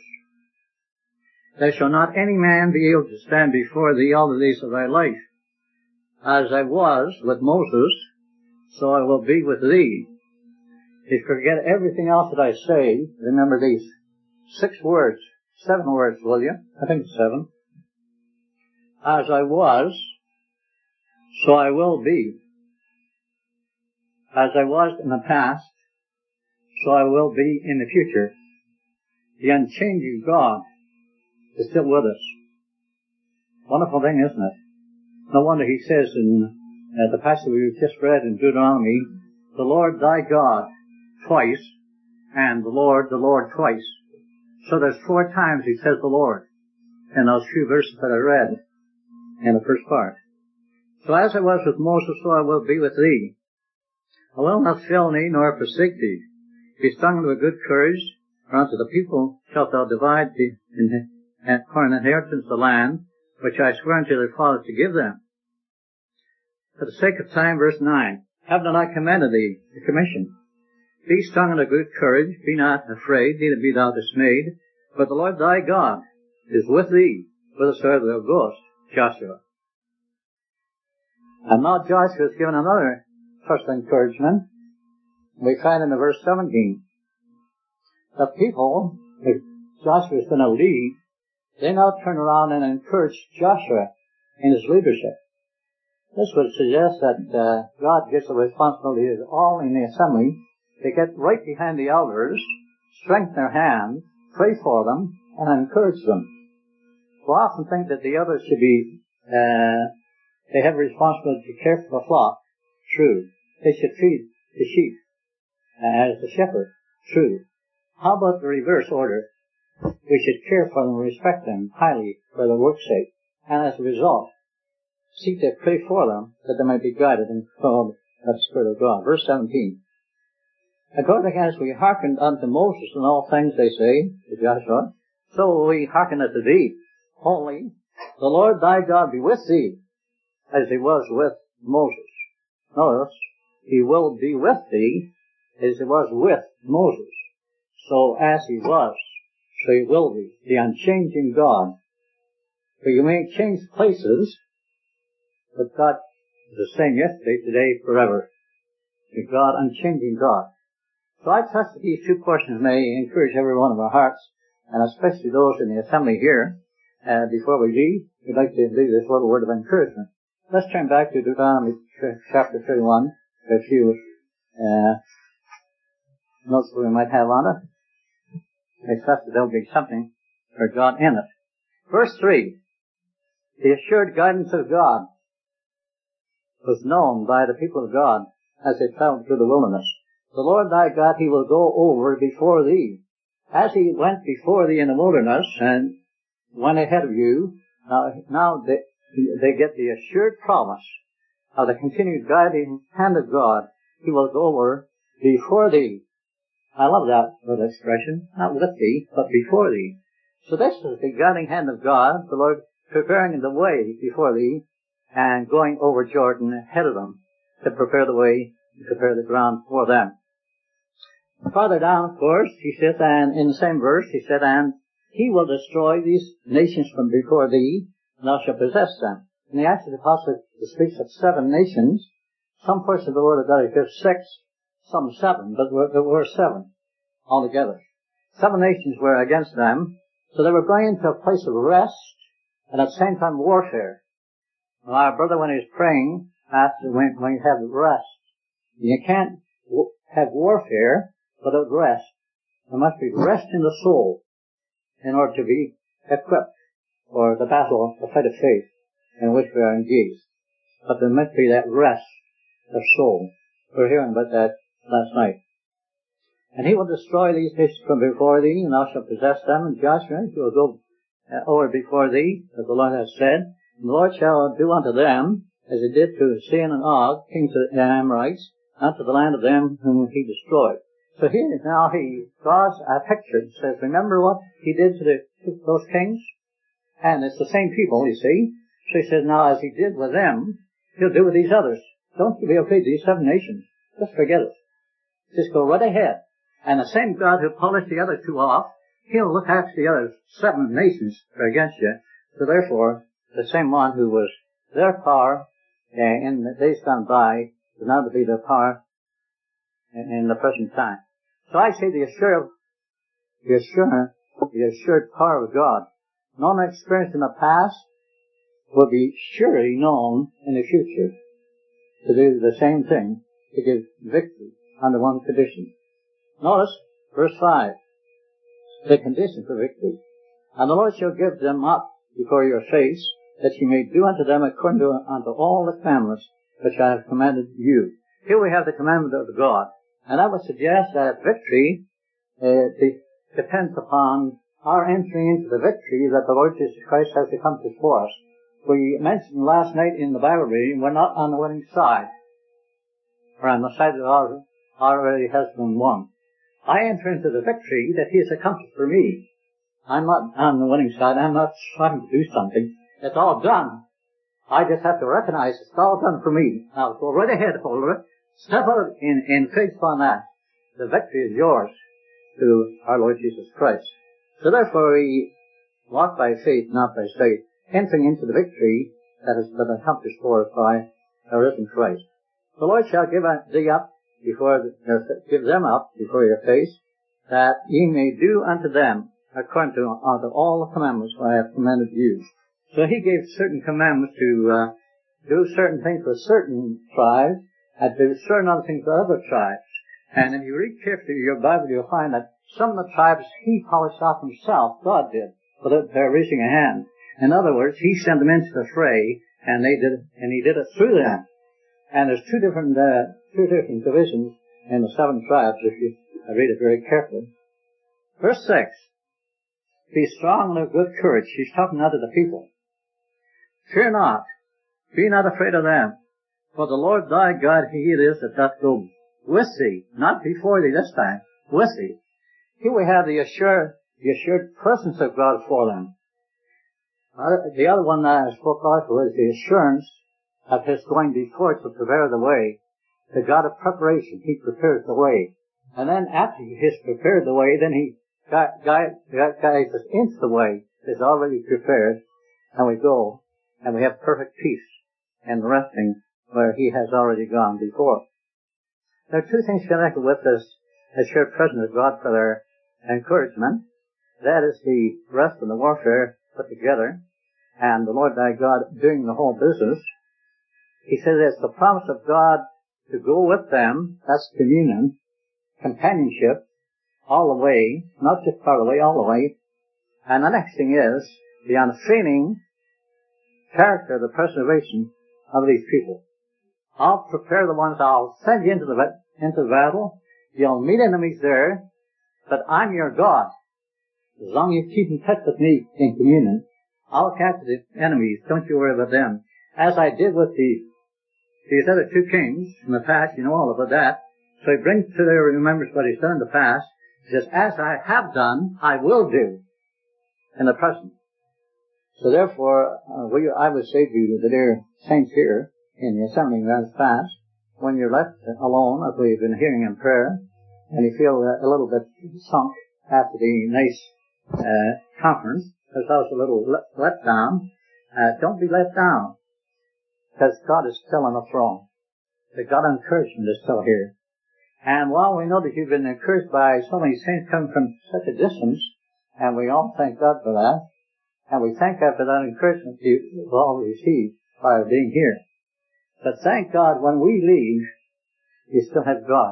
There shall not any man be able to stand before thee all the days of thy life. As I was with Moses, so I will be with thee. If you forget everything else that I say, remember these six words, seven words, will you? I think seven. As I was, so I will be. As I was in the past, so I will be in the future. The unchanging God is still with us. Wonderful thing, isn't it? No wonder he says in uh, the passage we've just read in Deuteronomy, the Lord thy God twice, and the Lord, the Lord twice. So there's four times he says the Lord in those few verses that I read in the first part. So as I was with Moses, so I will be with thee. I will not fail thee, nor forsake thee. Be strong with good courage, for unto the people shalt thou divide the, in, for an inheritance the land, which I swear unto their fathers to give them. For the sake of time, verse nine, have not I commanded thee the commission? Be strong and of good courage, be not afraid, neither be thou dismayed, for the Lord thy God is with thee, whithersoever thou goest. Joshua. And now Joshua is given another first encouragement. We find in the verse seventeen. The people that Joshua is going to lead, they now turn around and encourage Joshua in his leadership. This would suggest that uh, God gives the responsibility to all in the assembly to get right behind the elders, strengthen their hand, pray for them, and encourage them. We often think that the others should be, uh, they have a responsibility to care for the flock. True. They should feed the sheep uh, as the shepherd. True. How about the reverse order? We should care for them and respect them highly for their work's sake. And as a result, seek to pray for them that they might be guided and controlled by the Spirit of God. Verse seventeen. According as we hearkened unto Moses in all things, they say, to Joshua, so will we hearken unto thee. Only the Lord thy God be with thee, as he was with Moses. Notice, he will be with thee, as he was with Moses. So as he was, so he will be. The unchanging God. For you may change places, but God is the same yesterday, today, forever. The God, unchanging God. So I trust that these two portions may encourage every one of our hearts, and especially those in the assembly here. Uh, before we leave, we'd like to leave this little word of encouragement. Let's turn back to Deuteronomy chapter thirty-one, a few uh, notes that we might have on it. I trust that there'll be something for God in it. Verse three. The assured guidance of God was known by the people of God as they traveled through the wilderness. The Lord thy God, he will go over before thee. As he went before thee in the wilderness and went ahead of you, now, now they, they get the assured promise of the continued guiding hand of God. He will go over before thee. I love that little expression. Not with thee, but before thee. So this is the guiding hand of God, the Lord preparing the way before thee and going over Jordan ahead of them to prepare the way, to prepare the ground for them. Farther down, of course, he says, and in the same verse, he said, and he will destroy these nations from before thee, and thou shalt possess them. In the Acts of the Apostles, it speaks of seven nations. Some portions of the Word of God, it gives six, some seven, but there were seven altogether. Seven nations were against them, so they were going into a place of rest, and at the same time warfare. Well, our brother, when he was praying, asked when, when you have rest. You can't w- have warfare without rest. There must be rest in the soul in order to be equipped for the battle, the fight of faith in which we are engaged. But there must be that rest of soul. We were hearing about that last night. And he will destroy these nations from before thee, and thou shalt possess them. And Joshua, he will go uh, over before thee, as the Lord has said. And the Lord shall do unto them as he did to Sihon and Og, kings of the Amorites, unto the land of them whom he destroyed. So here now he draws a picture and says, remember what he did to, the, to those kings? And it's the same people, you see. So he says, now as he did with them, he'll do with these others. Don't be afraid of these seven nations. Just forget it. Just go right ahead. And the same God who punished the other two off, he'll look after the other seven nations that are against you. So therefore, the same one who was their power uh, in the days gone by is now to be their power in, in the present time. So I say the assured, the assured, the assured power of God, known and experienced in the past, will be surely known in the future to do the same thing, to give victory under one condition. Notice verse five, the condition for victory. And the Lord shall give them up before your face, that ye may do unto them according to unto all the commandments which I have commanded you. Here we have the commandment of God. And I would suggest that victory uh, de- depends upon our entering into the victory that the Lord Jesus Christ has accomplished for us. We mentioned last night in the Bible reading, we're not on the winning side. We're on the side that already has been won. I enter into the victory that He has accomplished for me. I'm not on the winning side. I'm not trying to do something. It's all done. I just have to recognize it's all done for me. I'll go right ahead, hold of it. Step out in, in faith upon that. The victory is yours through our Lord Jesus Christ. So therefore we walk by faith, not by sight, entering into the victory that has been accomplished for us by our risen Christ. The Lord shall give thee up before, uh, give them up before your face, that ye may do unto them according to unto all the commandments I have commanded you. So He gave certain commandments to uh, do certain things for certain tribes, and do certain other things for other tribes. And if you read carefully your Bible, you'll find that some of the tribes He polished off Himself, God did, without their raising a hand. In other words, He sent them into the fray, and they did, and He did it through them. And there's two different, uh, two different divisions in the seven tribes, if you read it very carefully. Verse six. Be strong and of good courage. He's talking now to the people. Fear not. Be not afraid of them. For the Lord thy God, He it is that doth go with thee. Not before thee this time. With thee. Here we have the assured, the assured presence of God for them. Uh, the other one that I spoke of was the assurance of His going before to prepare the way. The God of preparation. He prepares the way. And then after He has prepared the way, then He guides us into the way. It's already prepared. And we go. And we have perfect peace and resting where He has already gone before. There are two things connected with this assured presence of God for their encouragement. That is the rest of the warfare put together, and the Lord thy God doing the whole business. He says it's the promise of God to go with them. That's communion, companionship, all the way, not just part of the way, all the way. And the next thing is the unfailing character, the preservation of these people. I'll prepare the ones, I'll send you into the, into the battle. You'll meet enemies there, but I'm your God. As long as you keep in touch with me in communion, I'll capture the enemies. Don't you worry about them. As I did with the, these other two kings in the past, you know all about that. So He brings to their remembrance what He's done in the past. He says, as I have done, I will do in the present. So therefore, uh, we, I would say to the dear saints here in the assembly that's fast, when you're left alone, as we've been hearing in prayer, and you feel a little bit sunk after the nice uh, conference, there's also a little let, let down. Uh, don't be let down, because God is still on the throne. The God of encouragement is still here. And while we know that you've been encouraged by so many saints coming from such a distance, and we all thank God for that, and we thank God for that encouragement you've all received by being here. But thank God when we leave, you still have God.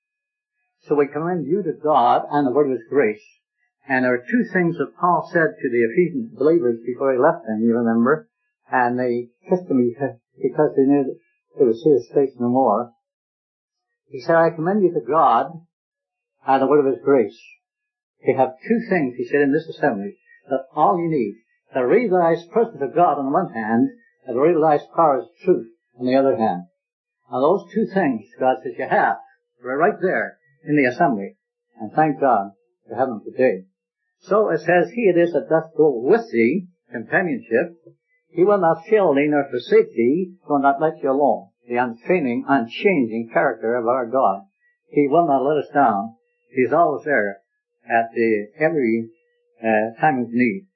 So we commend you to God and the word of His grace. And there are two things that Paul said to the Ephesian believers before he left them, you remember. And they kissed him because they knew that they would see His face no more. He said, I commend you to God and the word of His grace. You have two things, he said, in this assembly, that all you need. The realized presence of God on the one hand, and the realized power of truth on the other hand. And those two things, God says, you have. They're right there in the assembly. And thank God to have them today. So it says, He it is that doth go with thee, companionship. He will not fail thee nor forsake thee, will not let you alone. The unfailing, unchanging character of our God. He will not let us down. He's always there at the every uh, time of need.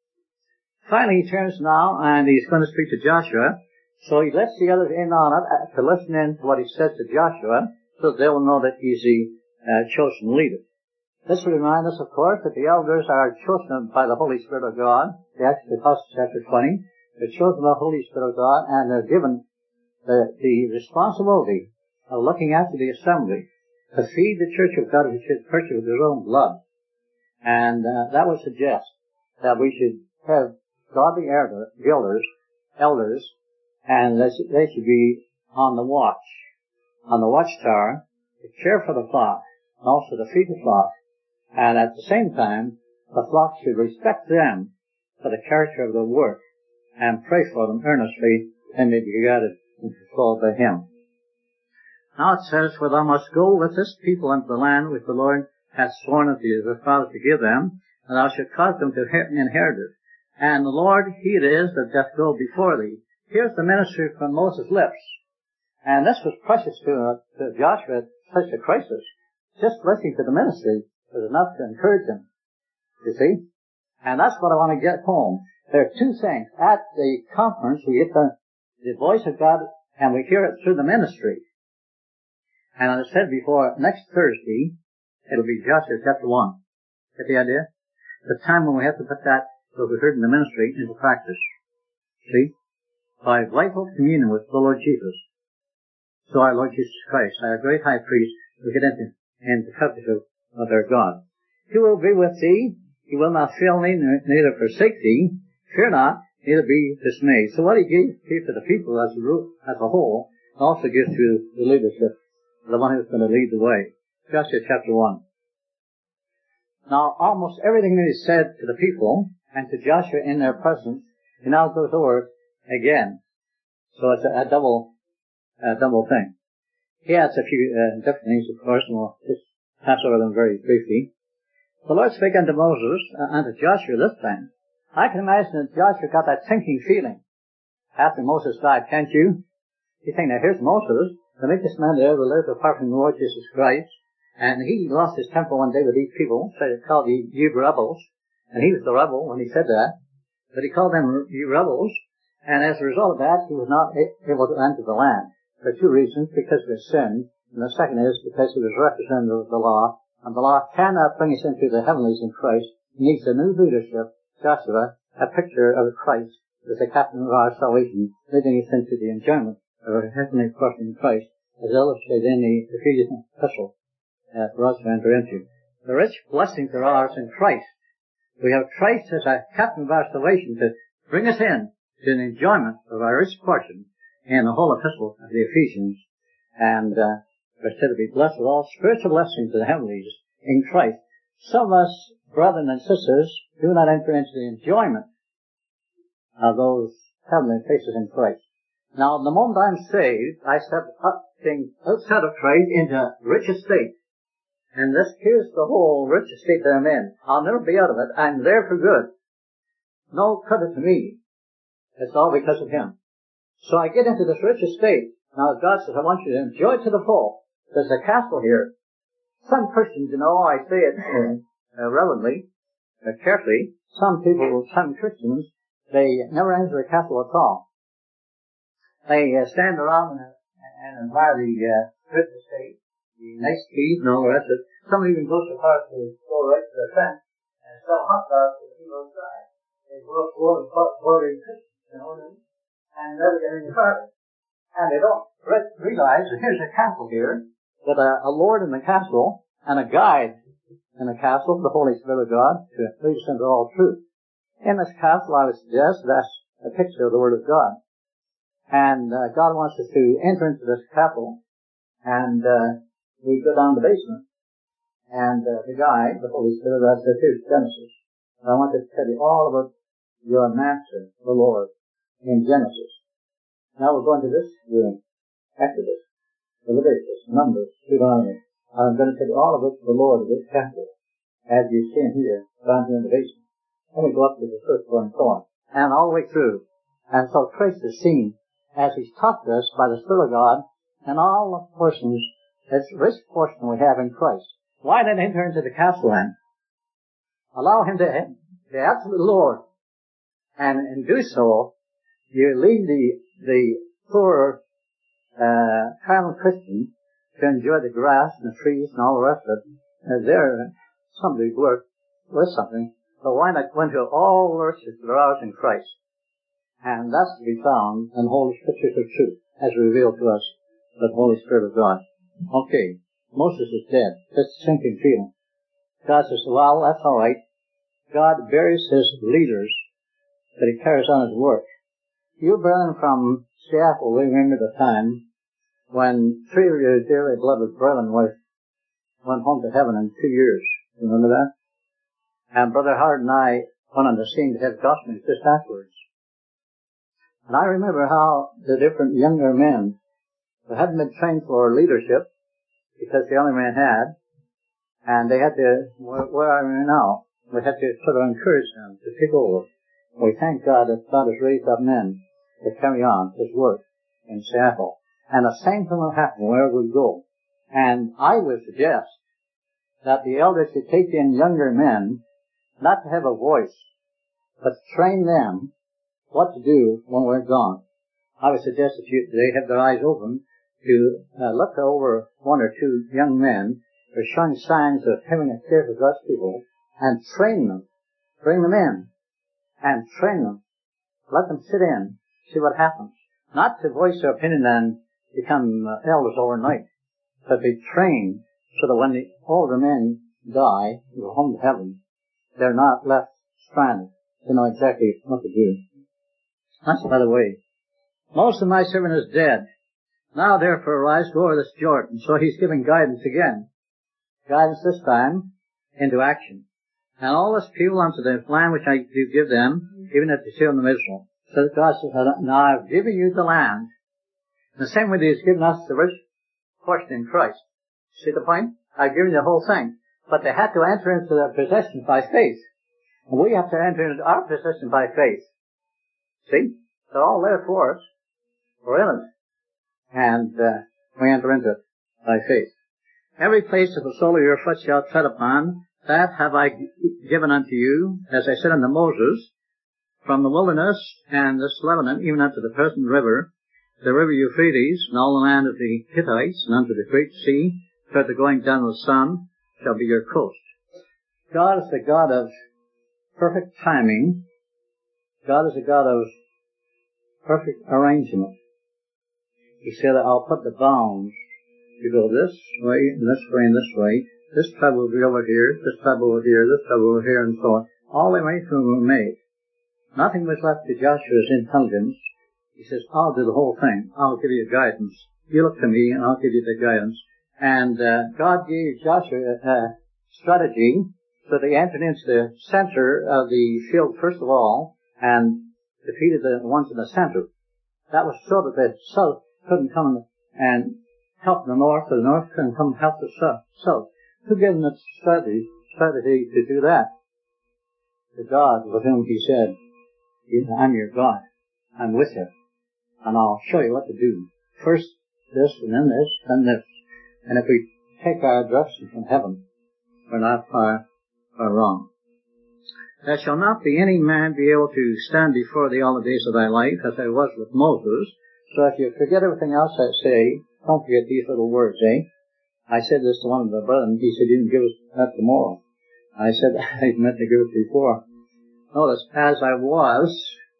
Finally, he turns now and he's going to speak to Joshua. So he lets the others in on it to listen in to what he says to Joshua, so they will know that he's the uh, chosen leader. This will remind us, of course, that the elders are chosen by the Holy Spirit of God. The Acts of the Apostles, chapter twenty. They're chosen by the Holy Spirit of God, and they're given the, the responsibility of looking after the assembly, to feed the church of God, which is purchased with His own blood. And uh, that would suggest that we should have godly elder, builders, elders, and they should, they should be on the watch, on the watchtower, to care for the flock, and also to feed the flock, and at the same time, the flock should respect them for the character of the work, and pray for them earnestly, and may be guided and controlled by Him. Now it says, for thou must go with this people into the land which the Lord hath sworn unto their fathers to give them, and thou shalt cause them to inherit it. And the Lord, He it is that doth go before thee. Here's the ministry from Moses' lips. And this was precious to, uh, to Joshua at such a crisis. Just listening to the ministry was enough to encourage him. You see? And that's what I want to get home. There are two things. At the conference, we get the, the voice of God, and we hear it through the ministry. And as I said before, next Thursday, it'll be Joshua chapter one. Get the idea? The time when we have to put that, what we heard in the ministry, into practice. See? By vital communion with the Lord Jesus. So our Lord Jesus Christ, our great high priest, will get into, into fellowship with our God. He will be with thee. He will not fail thee, neither forsake thee. Fear not, neither be dismayed. So what he gave, gave to the people as a, as a whole, also gives to the leadership, the one who's going to lead the way. Joshua chapter one. Now, almost everything that is said to the people and to Joshua in their presence, he now goes over again. So it's a, a double, a double thing. He adds a few uh, different things, of course, and we'll just pass over them very briefly. The Lord spake unto Moses uh, and to Joshua this time. I can imagine that Joshua got that sinking feeling after Moses died, can't you? You think, now here's Moses, the meekest man that ever lived apart from the Lord Jesus Christ, and he lost his temper one day with these people, so they called you, you rebels, and he was the rebel when he said that, but he called them you rebels, and as a result of that, he was not able to enter the land. For two reasons, because of his sin, and the second is because he was representative of the law, and the law cannot bring us into the heavenlies in Christ. It needs a new leadership, Joshua, a picture of Christ as the captain of our salvation, leading us into the enjoyment of our heavenly portion in Christ, as illustrated in the Ephesians epistle uh, for us to enter into. The rich blessings are ours in Christ. We have Christ as a captain of our salvation to bring us in to an enjoyment of our rich portion in the whole epistle of the Ephesians, and uh, we're said to be blessed with all spiritual blessings in the heavenlies in Christ. Some of us, brethren and sisters, do not enter into the enjoyment of those heavenly places in Christ. Now, the moment I'm saved, I step up things outside of Christ into a rich estate. And this here's the whole rich estate that I'm in. I'll never be out of it. I'm there for good. No credit to me. It's all because of Him. So I get into this rich estate. Now God says, I want you to enjoy it to the full. There's a castle here. Some Christians, you know, I say it uh, uh, reverently, uh, carefully. Some people, some Christians, they never enter the castle at all. They uh, stand around and, and admire the uh, rich estate, the nice trees and all the rest of it. Some even go so far as to go right to the fence and sell hot dogs to the people inside. They go up for and bordering Christians, you know what I mean? And never get any farther. And they don't realize that here's a castle here, with a, a lord in the castle, and a guide in the castle, the Holy Spirit of God, to lead us into all truth. In this castle, I would suggest, that's a picture of the Word of God. And uh, God wants us to enter into this castle, and uh, we go down the basement. And uh, the guide, the Holy Spirit, that says, here's Genesis. And I want to tell you all about your Master, the Lord, in Genesis. Now we're going to this room, Exodus, Leviticus, Numbers, Deuteronomy. I'm going to tell you all about the Lord of this castle, as you see him here, down here in the basement. Then we go up to the first one and so on, and all the way through. And so Christ is seen as He's taught us by the Spirit of God, and all the portions, this rich portion we have in Christ. Why then enter into the castle then? Allow Him to be the absolute Lord, and in do so, you lead the the poor uh, carnal Christian to enjoy the grass and the trees and all the rest of it. Uh, there, somebody's work with something, but why not go into all the riches that are ours in Christ? And that's to be found in the Holy Scriptures of truth, as revealed to us by the Holy Spirit of God. Okay, Moses is dead. That's a sinking feeling. God says, well, that's all right. God buries his leaders, but he carries on his work. You brethren from Seattle, we remember the time when three of your dearly beloved brethren was, went home to heaven in two years. Remember that? And Brother Howard and I went on the scene to have gospel just afterwards. And I remember how the different younger men who hadn't been trained for leadership, because the only man had, and they had to, where, where are we now? We had to sort of encourage them to take over. We thank God that God has raised up men to carry on his work in Seattle. And the same thing will happen wherever we go. And I would suggest that the elders should take in younger men, not to have a voice, but to train them what to do when we're gone. I would suggest that you, they have their eyes open to uh, look over one or two young men who are showing signs of having a care for God's people, and train them. Bring them in and train them. Let them sit in, see what happens. Not to voice their opinion and become uh, elders overnight, but be trained so that when the older men die, go home to heaven, they're not left stranded. They know exactly what to do. That's by the way. Most of my servant is dead. Now therefore arise, go over this Jordan. So he's giving guidance again. Guidance this time into action. And all this people unto the land which I do give them, even at the children of Israel. So that God says, now I've given you the land. In the same way that he's given us the rich portion in Christ. See the point? I've given you the whole thing. But they had to enter into their possession by faith. And we have to enter into our possession by faith. See? They're all there for us. We're in it. And uh, we enter into it by faith. Every place that the sole of your foot shall tread upon, that have I given unto you, as I said unto Moses, from the wilderness and this Lebanon, even unto the present river, the river Euphrates, and all the land of the Hittites, and unto the great sea, toward the going down of the sun, shall be your coast. God is the God of perfect timing. God is a God of perfect arrangement. He said, I'll put the bounds. You go this way, and this way, and this way. This tribe will be over here, this tribe over here, this tribe over here, and so on. All the arrangements were made. Nothing was left to Joshua's intelligence. He says, I'll do the whole thing. I'll give you guidance. You look to me, and I'll give you the guidance. And uh, God gave Joshua a uh, strategy, so they entered into the center of the field first of all, and defeated the ones in the center. That was so that the south couldn't come and help the north, or the north couldn't come and help the south. So, who gave them the strategy, strategy to do that? The God with whom he said, I'm your God. I'm with you. And I'll show you what to do. First this, and then this, then this. And if we take our direction from heaven, we're not far, far wrong. There shall not be any man be able to stand before thee all the days of thy life, as I was with Moses. So if you forget everything else I say, don't forget these little words, eh? I said this to one of the brethren. He said, you didn't give us that tomorrow. I said, I meant to give it before. Notice, as I was,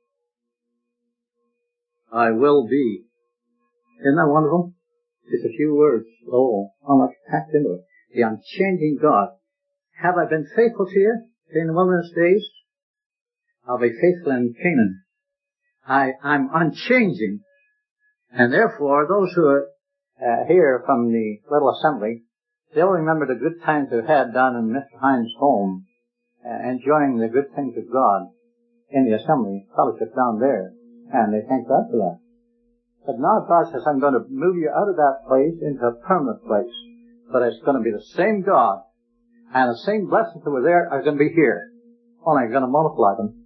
I will be. Isn't that wonderful? Just a few words. Oh, how much packed into it. The unchanging God. Have I been faithful to you during the wilderness days? I'll be faithful in Canaan. I, I'm unchanging. And therefore, those who are uh, here from the little assembly, they'll remember the good times they've had down in Mister Hines' home, uh, enjoying the good things of God in the assembly, fellowship down there. And they thank God for that. But now God says, I'm going to move you out of that place into a permanent place. But it's going to be the same God. And the same blessings that were there are going to be here. Only I'm going to multiply them.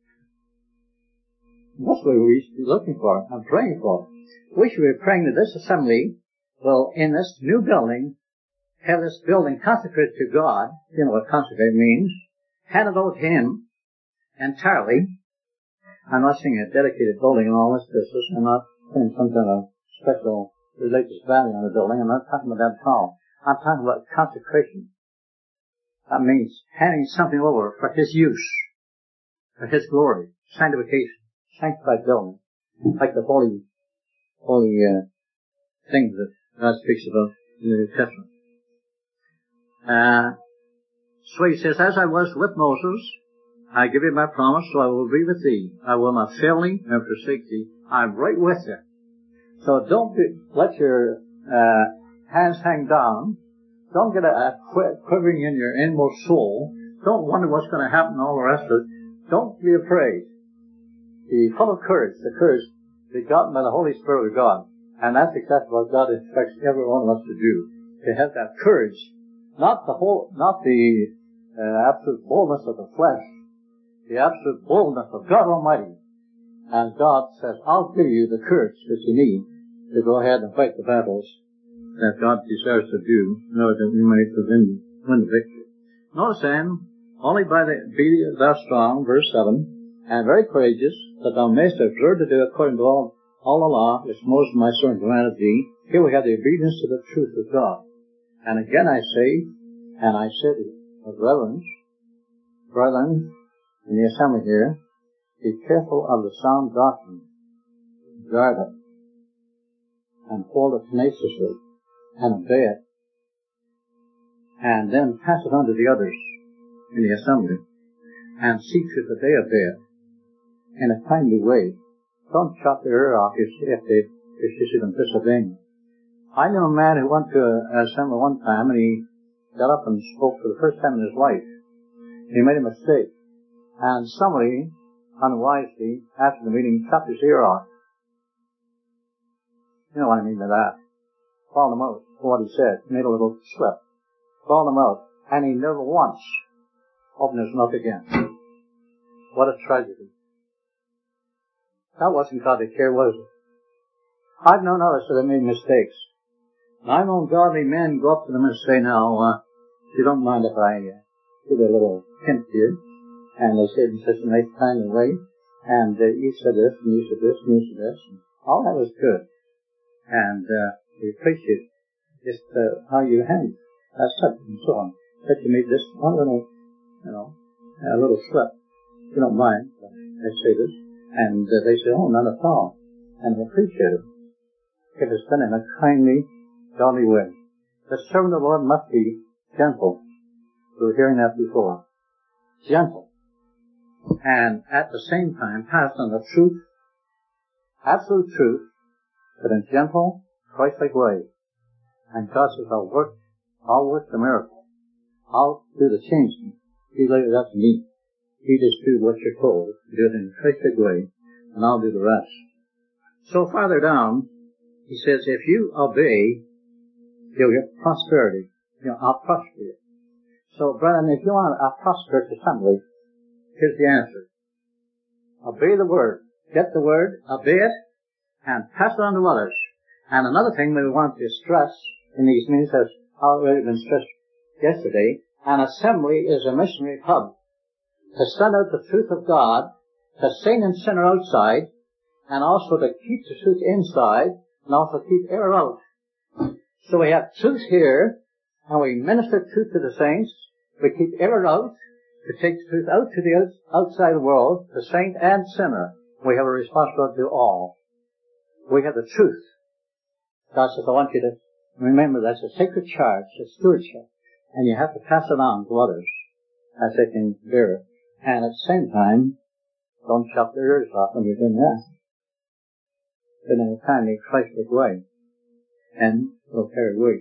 That's what we should be looking for and praying for. We should be praying that this assembly will, in this new building, have this building consecrated to God. You know what consecrate means. Hand it over to Him entirely. I'm not saying a dedicated building and all this business. I'm not putting some kind of special religious value on the building. I'm not talking about that at all. I'm talking about consecration. That means handing something over for His use, for His glory, sanctification, sanctified building, like the holy, holy uh, things that God speaks about in the New Testament. Uh, so He says, as I was with Moses, I give you my promise, so I will be with thee. I will not fail thee nor forsake thee. I'm right with you. So don't be, let your uh, hands hang down. Don't get a, a qu- quivering in your inmost soul. Don't wonder what's going to happen and all the rest of it. Don't be afraid. Be full of courage, the courage begotten by the Holy Spirit of God. And that's exactly what God expects every one of us to do. To have that courage. Not the whole, not the uh, absolute boldness of the flesh. The absolute boldness of God Almighty. And God says, I'll give you the courage that you need to go ahead and fight the battles that God desires to do in order that we may win, win the victory. Notice then, only by the, be thou strong, verse seven, and very courageous, that thou mayest observe to do according to all, all the law which Moses my servant commanded thee. Here we have the obedience to the truth of God. And again I say, and I said with reverence, brethren, in the assembly here, be careful of the sound doctrine. Guard it. And hold it tenaciously. And obey it. And then pass it on to the others in the assembly. And see to it that they obey it in a kindly way. Don't chop their ear off if they, if you see them disobeying. I knew a man who went to an assembly one time and he got up and spoke for the first time in his life. He made a mistake. And somebody, unwisely, after the meeting, chopped his ear off. You know what I mean by that. Called him out for what he said. Made a little slip. Called him out. And he never once opened his mouth again. What a tragedy. That wasn't godly care, was it? I've known others that have made mistakes. And I've known godly men go up to them and say, now, uh, if you don't mind if I uh, give a little hint to you. And they say it in such a nice, kindly way. And uh, you said this, and you said this, and you said this. And all that was good. And uh, we appreciate just uh, how you handled that subject and so on. But you made this one little, you know, a little slip. If you don't mind, I say this. And uh, they say, oh, none at all. And I appreciate it. If it's done in a kindly, godly way. The servant of the Lord must be gentle. We were hearing that before. Gentle. And at the same time, pass on the truth, absolute truth, but in gentle, Christ-like way. And God says, I'll work, I'll work the miracle. I'll do the changing. You leave it up to me. You just do what you're told. Do it in a Christ-like way, and I'll do the rest. So farther down, he says, if you obey, you'll get prosperity. You know, I'll prosper you. So, brethren, if you want a prosperous assembly, here's the answer. Obey the word. Get the word, obey it, and pass it on to others. And another thing we want to stress in these meetings has already been stressed yesterday, an assembly is a missionary hub to send out the truth of God, to sing and sinner outside, and also to keep the truth inside, and also keep error out. So we have truth here, and we minister truth to the saints, we keep error out, to take the truth out to the outside world, the saint and sinner. We have a responsibility to all. We have the truth. God says, I want you to remember that's a sacred charge, a stewardship, and you have to pass it on to others as they can bear it. And at the same time, don't chop their ears off when you're doing that. But in a kindly, Christ-like way. And will carry weight.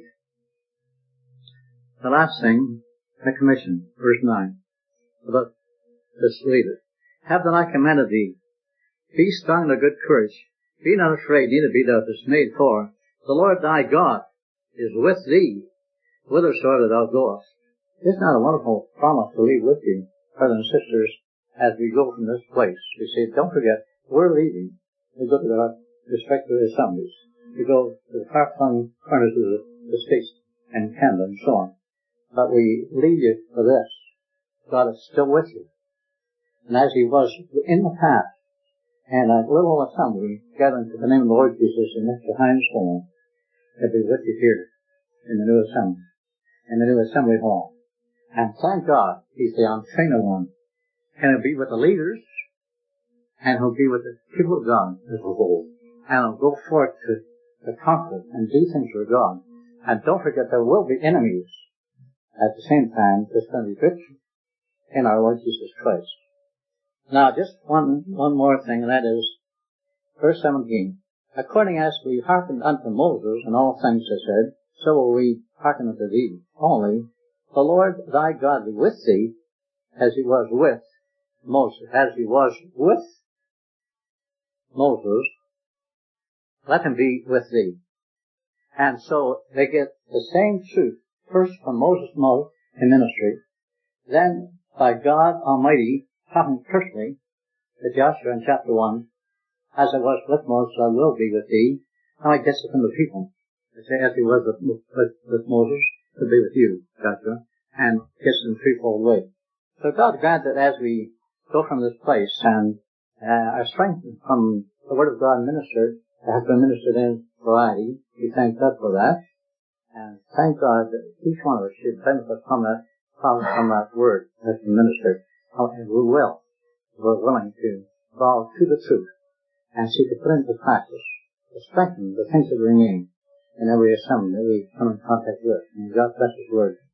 The last thing, the commission, verse nine, about this leader. Have that I commanded thee. Be strong and of good courage. Be not afraid, neither be thou dismayed, for the Lord thy God is with thee, whithersoever thou goest. Isn't that a wonderful promise to leave with you, brothers and sisters, as we go from this place? We say, don't forget, we're leaving. We go to our respective assemblies. We go to the far-flung corners of the, the States and Canada and so on. But we leave you for this. God is still with you. And as He was in the past, and a little assembly gathering to the name of the Lord Jesus in Mister Hines' home, He'll be with you here in the new assembly, in the new assembly hall. And thank God, He's the untrained one. And He'll be with the leaders, and He'll be with the people of God as a whole. And He'll go forth to, to conquer and do things for God. And don't forget, there will be enemies. At the same time, there's going to be victory in our Lord Jesus Christ. Now, just one, one more thing, and that is, verse seventeen. According as we hearkened unto Moses in all things he said, so will we hearken unto thee. Only, the Lord thy God be with thee, as he was with Moses, as he was with Moses, let him be with thee. And so they get the same truth, first from Moses' mouth in ministry, then by God Almighty talking personally to Joshua in chapter one, as I was with Moses, I will be with thee. Now I discipline the people. I say, as he was with, with, with Moses, to be with you, Joshua, and gets in a threefold way. So God grant that as we go from this place and uh, are strengthened from the Word of God ministered, has been ministered in variety, we thank God for that, and thank God that each one of us should benefit from that, from, from that Word that has been ministered, and we will, we're willing to bow to the truth and seek to put into practice, to strengthen the things that remain in every assembly that we come in contact with. And God bless His Word.